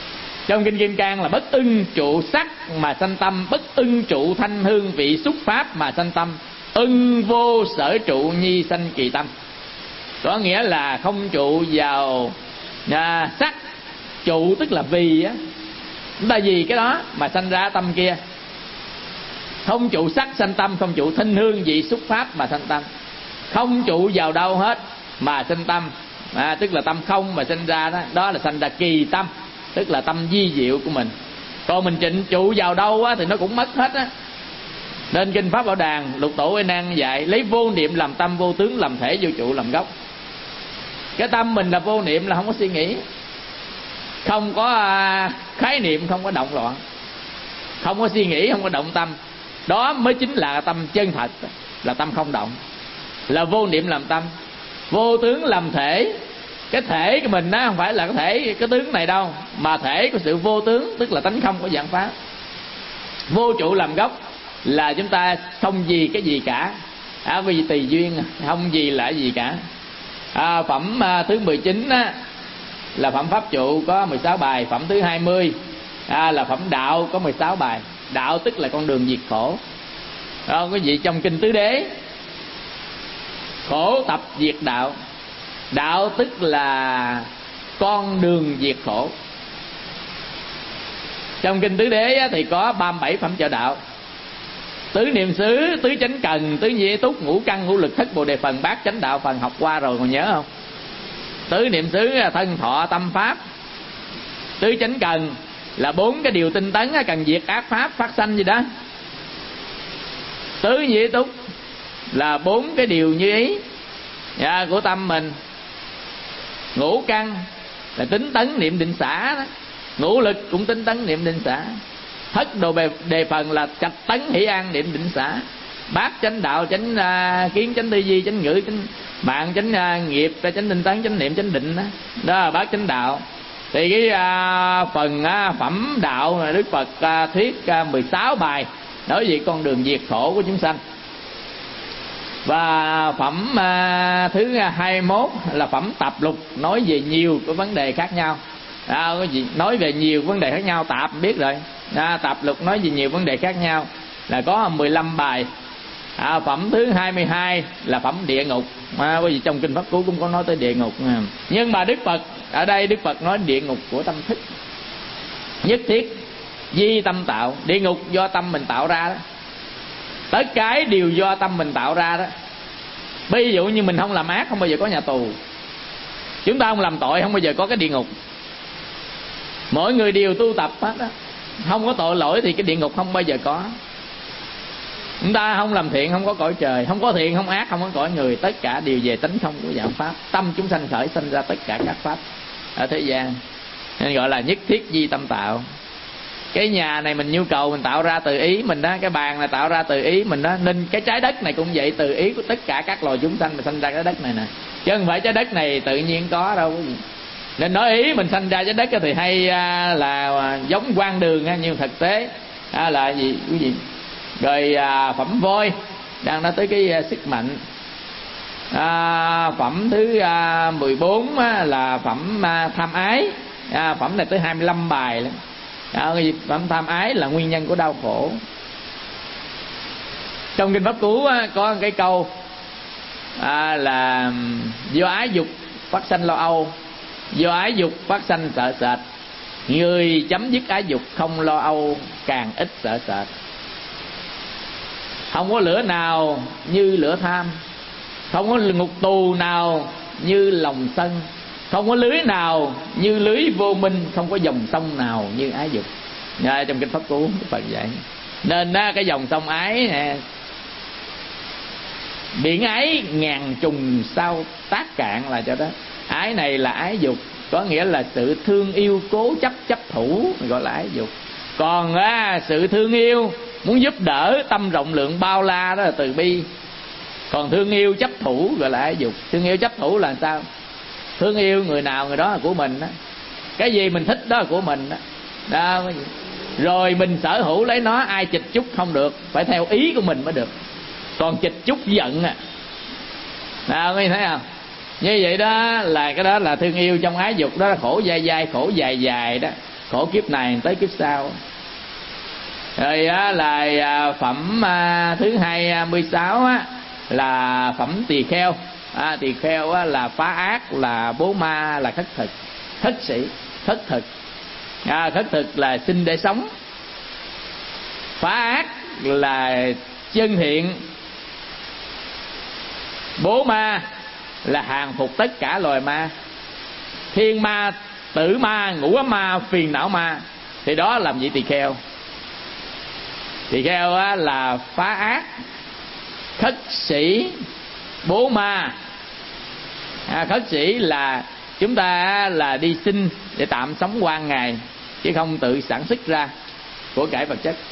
[SPEAKER 2] Trong kinh Kim Cang là bất ưng trụ sắc mà sanh tâm, bất ưng trụ thanh hương vị xúc pháp mà sanh tâm, ưng vô sở trụ nhi sanh kỳ tâm. Có nghĩa là không trụ vào à, sắc, trụ tức là vì á, chúng ta vì cái đó mà sanh ra tâm kia. Không trụ sắc sanh tâm, không trụ thanh hương vị xúc pháp mà sanh tâm, không trụ vào đâu hết mà sanh tâm, à, tức là tâm không mà sanh ra đó, đó là sanh ra kỳ tâm, tức là tâm vi diệu của mình. Còn mình trịnh trụ vào đâu á thì nó cũng mất hết á. Nên kinh Pháp Bảo Đàn Lục Tổ Huệ Năng dạy lấy vô niệm làm tâm, vô tướng làm thể, vô trụ làm gốc. Cái tâm mình là vô niệm, là không có suy nghĩ, không có à, khái niệm, không có động loạn, không có suy nghĩ, không có động tâm. Đó mới chính là tâm chân thật, là tâm không động, là vô niệm làm tâm. Vô tướng làm thể, cái thể của mình đó không phải là cái thể cái tướng này đâu, mà thể của sự vô tướng, tức là tánh không của dạng pháp. Vô trụ làm gốc là chúng ta không gì cái gì cả, à, vì tùy duyên, không gì là gì cả. À, phẩm à, thứ mười chín á, là phẩm pháp trụ có mười sáu bài. Phẩm thứ hai mươi à, là phẩm đạo có mười sáu bài. Đạo tức là con đường diệt khổ. Đó, quý vị, trong kinh Tứ Đế, khổ tập diệt đạo. Đạo tức là con đường diệt khổ. Trong kinh Tứ Đế thì có ba mươi bảy phẩm trợ đạo: tứ niệm xứ, tứ chánh cần, tứ nhị túc, ngũ căn, ngũ lực, thất bồ đề phần, bát chánh đạo phần. Học qua rồi còn nhớ không? Tứ niệm xứ là thân thọ tâm pháp. Tứ chánh cần là bốn cái điều tinh tấn, cần diệt ác pháp phát sanh gì đó. Tứ nhị túc là bốn cái điều như ý dạ, của tâm mình. Ngũ căn là tính tấn niệm định xả đó. Ngũ lực cũng tính tấn niệm định xả. Thất đồ đề phần là trạch tấn hỷ an niệm định xả. Bát chánh đạo, chánh uh, kiến, chánh tư duy, chánh ngữ, chánh mạng, chánh uh, nghiệp, chánh tinh tấn, chánh niệm, chánh định đó. Đó là bát chánh đạo. Thì cái uh, phần uh, phẩm đạo Đức Phật uh, thuyết uh, mười sáu bài đối với con đường diệt khổ của chúng sanh. Và phẩm uh, thứ hai mươi mốt là phẩm tập lục, nói về nhiều cái vấn đề khác nhau. À, nói về nhiều vấn đề khác nhau, tạp biết rồi. À, tập lục nói về nhiều vấn đề khác nhau là có mười lăm bài. À, phẩm thứ hai mươi hai là phẩm địa ngục. À, bởi vì trong kinh Pháp Cú cũng có nói tới địa ngục. Nhưng mà Đức Phật ở đây, Đức Phật nói địa ngục của tâm thức. Nhất thiết di tâm tạo. Địa ngục do tâm mình tạo ra đó. Tất cái đều do tâm mình tạo ra đó. Ví dụ như mình không làm ác, không bao giờ có nhà tù. Chúng ta không làm tội, không bao giờ có cái địa ngục. Mỗi người đều tu tập hết đó, không có tội lỗi thì cái địa ngục không bao giờ có. Chúng ta không làm thiện không có cõi trời, không có thiện không ác không có cõi người. Tất cả đều về tánh không của dạng pháp. Tâm chúng sanh khởi sinh ra tất cả các pháp ở thế gian, nên gọi là nhất thiết di tâm tạo. Cái nhà này mình nhu cầu mình tạo ra từ ý mình đó, cái bàn này tạo ra từ ý mình đó, nên cái trái đất này cũng vậy, từ ý của tất cả các loài chúng sanh mà sanh ra cái đất này nè, chứ không phải trái đất này tự nhiên có đâu. Nên nói ý mình sanh ra trái đất thì hay là giống quan đường, nhưng thực tế là gì quý vị. Rồi phẩm voi đang nói tới cái sức mạnh. À, phẩm thứ mười bốn là phẩm tham ái. À, phẩm này tới hai mươi lăm bài. À, phẩm tham ái là nguyên nhân của đau khổ. Trong kinh Pháp Cú có cái câu à, là do ái dục phát sanh lo âu, do ái dục phát sanh sợ sệt. Người chấm dứt ái dục không lo âu càng ít sợ sệt. Không có lửa nào như lửa tham, không có ngục tù nào như lòng sân, không có lưới nào như lưới vô minh, không có dòng sông nào như ái dục. À, trong kinh Pháp Cú Phật dạy. Nên á, cái dòng sông ái nè, biển ái ngàn trùng sao tác cạn là cho đó. Ái này là ái dục, có nghĩa là sự thương yêu cố chấp chấp thủ, gọi là ái dục. Còn á, sự thương yêu muốn giúp đỡ, tâm rộng lượng bao la, đó là từ bi. Còn thương yêu chấp thủ gọi là ái dục. Thương yêu chấp thủ là sao? Thương yêu người nào người đó là của mình đó. Cái gì mình thích đó là của mình đó. Đó, rồi mình sở hữu lấy nó, ai chịch chút không được, phải theo ý của mình mới được. Còn chịch chút giận à. Đó, mấy thấy không? Như vậy đó là cái đó là thương yêu trong ái dục, đó là khổ dai dai, khổ dài dài đó. khổ kiếp này tới kiếp sau. Rồi á, là phẩm à, thứ hai mươi sáu á, là phẩm tỳ kheo. À, tỳ kheo á, là phá ác, là bố ma, là khất thực. Thất sĩ, thất thực. À, khất thực là sinh để sống. Phá ác là chân thiện. Bố ma là hàng phục tất cả loài ma. Thiên ma, tử ma, ngũ ấm ma, phiền não ma. Thì đó làm gì tỳ kheo. Tỳ kheo á, là phá ác, khất sĩ, bố ma. À, khất sĩ là chúng ta là đi sinh để tạm sống qua ngày, chứ không tự sản xuất ra của cải vật chất.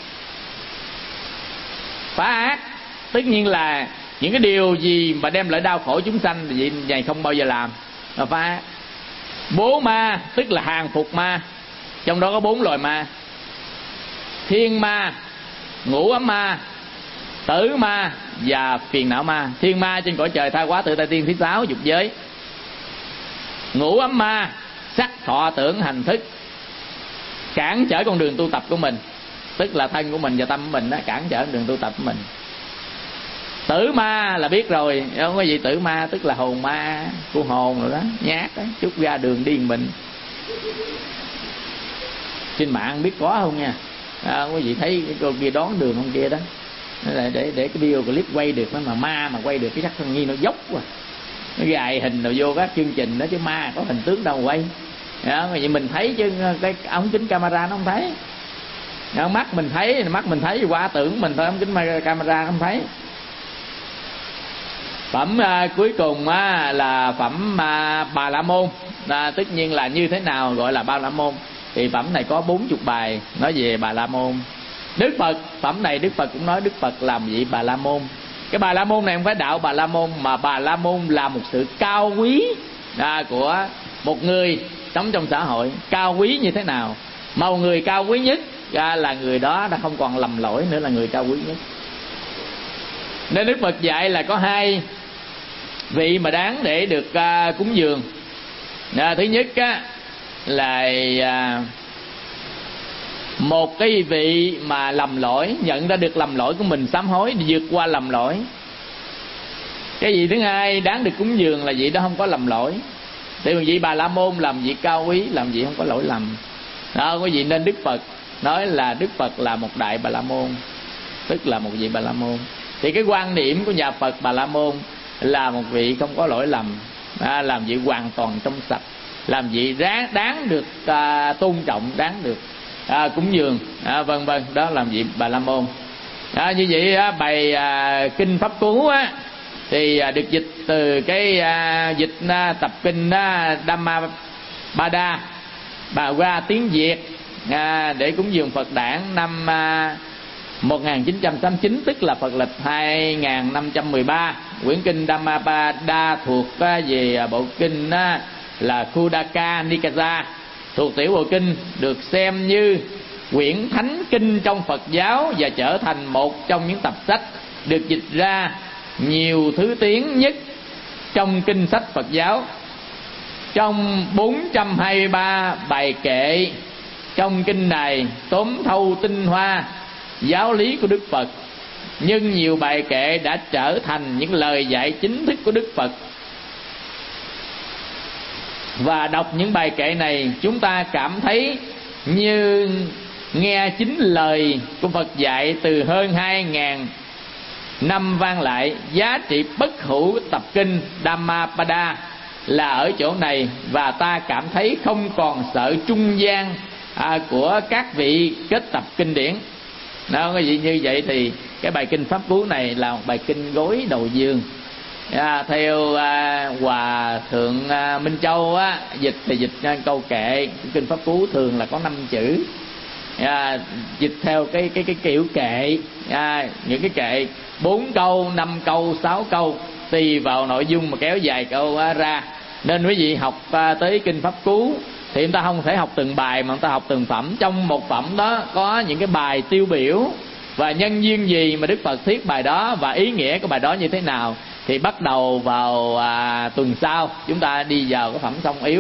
[SPEAKER 2] Phá ác tất nhiên là những cái điều gì mà đem lại đau khổ chúng sanh thì vậy này không bao giờ làm, mà phá ác. Bố ma tức là hàng phục ma, trong đó có bốn loài ma: thiên ma, ngũ ấm ma, tử ma và phiền não ma. Thiên ma trên cõi trời tha hóa tự tại tiên thứ sáu dục giới. Ngũ ấm ma sắc thọ tưởng hành thức, cản trở con đường tu tập của mình, tức là thân của mình và tâm của mình đó, cản trở đường tu tập của mình. Tử ma là biết rồi, không có gì. Tử ma tức là hồn ma, cô hồn rồi đó, nhát đó, chút ra đường đi mình. Trên mạng biết có không nha, à, không có gì thấy cái cô kia đón đường không kia đó, để để để cái video clip quay được đó, mà ma mà quay được cái sắc thân nghi nó dốc quá, nó gài hình rồi vô các chương trình đó, chứ ma có hình tướng đâu quay đó. Vậy mình thấy chứ cái ống kính camera nó không thấy. Đó, mắt mình thấy, mắt mình thấy qua tưởng mình thôi, ống kính camera không thấy. Phẩm uh, cuối cùng uh, là phẩm uh, Bà La Môn. À, tất nhiên là như thế nào gọi là Bà La Môn thì phẩm này có bốn chục bài nói về Bà La Môn. Đức Phật, phẩm này Đức Phật cũng nói Đức Phật làm vị Bà La Môn. Cái Bà La Môn này không phải đạo Bà La Môn, mà Bà La Môn là một sự cao quý à, của một người sống trong xã hội. Cao quý như thế nào? Mà một người cao quý nhất à, là người đó đã không còn lầm lỗi nữa, là người cao quý nhất. Nên Đức Phật dạy là có hai vị mà đáng để được à, cúng dường. À, thứ nhất á, là à, một cái vị mà lầm lỗi, nhận ra được lầm lỗi của mình, sám hối, vượt qua lầm lỗi. Cái vị thứ hai đáng được cúng dường là vị đó không có lầm lỗi. Thì vị Bà La Môn làm vị cao quý, làm vị không có lỗi lầm. Đó, quý vị nên Đức Phật nói là Đức Phật là một đại Bà La Môn, tức là một vị Bà La Môn. Thì cái quan điểm của nhà Phật Bà La Môn là một vị không có lỗi lầm, à, làm vị hoàn toàn trong sạch, làm vị đáng, đáng được à, tôn trọng, đáng được à, cúng dường, à, vân vân. Đó làm vị Bà La Môn. À, như vậy á, bài à, kinh Pháp Cú á, thì à, được dịch từ cái à, dịch à, tập kinh à, Dhammapada bà qua tiếng Việt à, để cúng dường Phật đản năm à, một nghìn chín trăm tám mươi chín, tức là Phật lịch hai nghìn năm trăm mười ba. Quyển kinh Dhammapada thuộc về bộ kinh là Khuddaka Nikaya, thuộc tiểu bộ kinh, được xem như quyển thánh kinh trong Phật giáo và trở thành một trong những tập sách được dịch ra nhiều thứ tiếng nhất trong kinh sách Phật giáo. Trong bốn trăm hai mươi ba bài kệ trong kinh này tóm thâu tinh hoa giáo lý của Đức Phật, nhưng nhiều bài kệ đã trở thành những lời dạy chính thức của Đức Phật. Và đọc những bài kệ này, chúng ta cảm thấy như nghe chính lời của Phật dạy từ hơn hai nghìn năm vang lại. Giá trị bất hủ tập kinh Dhammapada là ở chỗ này, và ta cảm thấy không còn sợ trung gian à, của các vị kết tập kinh điển. Đó, cái gì như vậy thì cái bài kinh Pháp Cú này là một bài kinh gối đầu giường. À, theo à, Hòa Thượng à, Minh Châu á, dịch thì dịch à, câu kệ. Kinh Pháp Cú thường là có năm chữ. À, dịch theo cái cái cái kiểu kệ, à, những cái kệ bốn câu, năm câu, sáu câu, tùy vào nội dung mà kéo dài câu à, ra. Nên quý vị học à, tới kinh Pháp Cú thì chúng ta không thể học từng bài mà chúng ta học từng phẩm. Trong một phẩm đó có những cái bài tiêu biểu và nhân duyên gì mà Đức Phật thuyết bài đó và ý nghĩa của bài đó như thế nào. Thì bắt đầu vào à, tuần sau chúng ta đi vào cái phẩm song yếu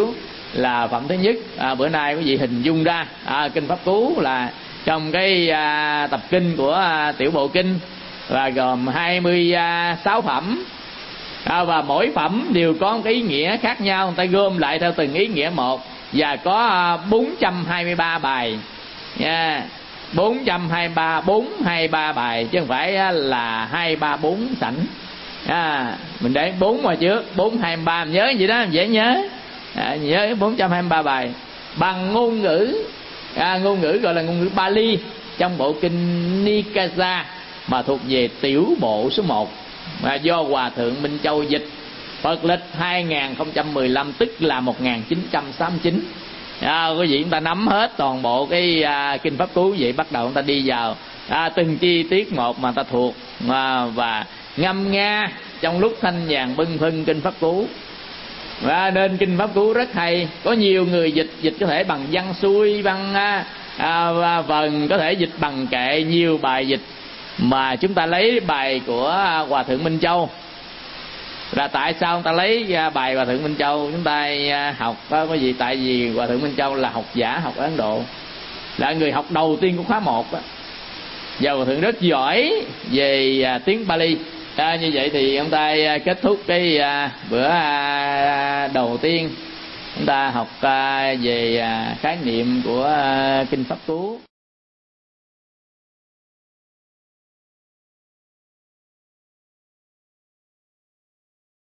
[SPEAKER 2] là phẩm thứ nhất. À, bữa nay quý vị hình dung ra à, kinh Pháp Cú là trong cái à, tập kinh của à, tiểu bộ kinh, và gồm hai mươi sáu phẩm. À, và mỗi phẩm đều có một cái ý nghĩa khác nhau, người ta gom lại theo từng ý nghĩa một, và có à, bốn trăm hai mươi ba bài nha. bốn trăm hai mươi ba, bốn trăm hai mươi ba bài chứ không phải á, là hai ba bốn sảnh. À, mình để bốn mà trước, bốn trăm hai mươi ba mình nhớ gì đó dễ nhớ. À, nhớ bốn trăm hai mươi ba bài bằng ngôn ngữ, à, ngôn ngữ gọi là ngôn ngữ Bali trong bộ kinh Nikaya, mà thuộc về tiểu bộ số một, mà do Hòa thượng Minh Châu dịch. Phật lịch hai nghìn không trăm mười lăm, tức là một nghìn chín trăm sáu mươi chín. À, quý vị chúng ta nắm hết toàn bộ cái à, kinh Pháp Cú vậy, bắt đầu chúng ta đi vào à, từng chi tiết một mà ta thuộc, à, và ngâm nga trong lúc thanh nhàn bưng phưng kinh Pháp Cú. Và nên kinh Pháp Cú rất hay, có nhiều người dịch dịch có thể bằng văn xuôi, văn à, à, vần, có thể dịch bằng kệ, nhiều bài dịch. Mà chúng ta lấy bài của Hòa thượng Minh Châu là tại sao chúng ta lấy bài Hòa thượng Minh Châu chúng ta học đó có gì? Tại vì Hòa thượng Minh Châu là học giả, học ở Ấn Độ, là người học đầu tiên của khóa một đó. Và Hòa thượng rất giỏi về tiếng Bali. À, như vậy thì chúng ta kết thúc cái bữa đầu tiên chúng ta học về khái niệm của kinh Pháp Cú.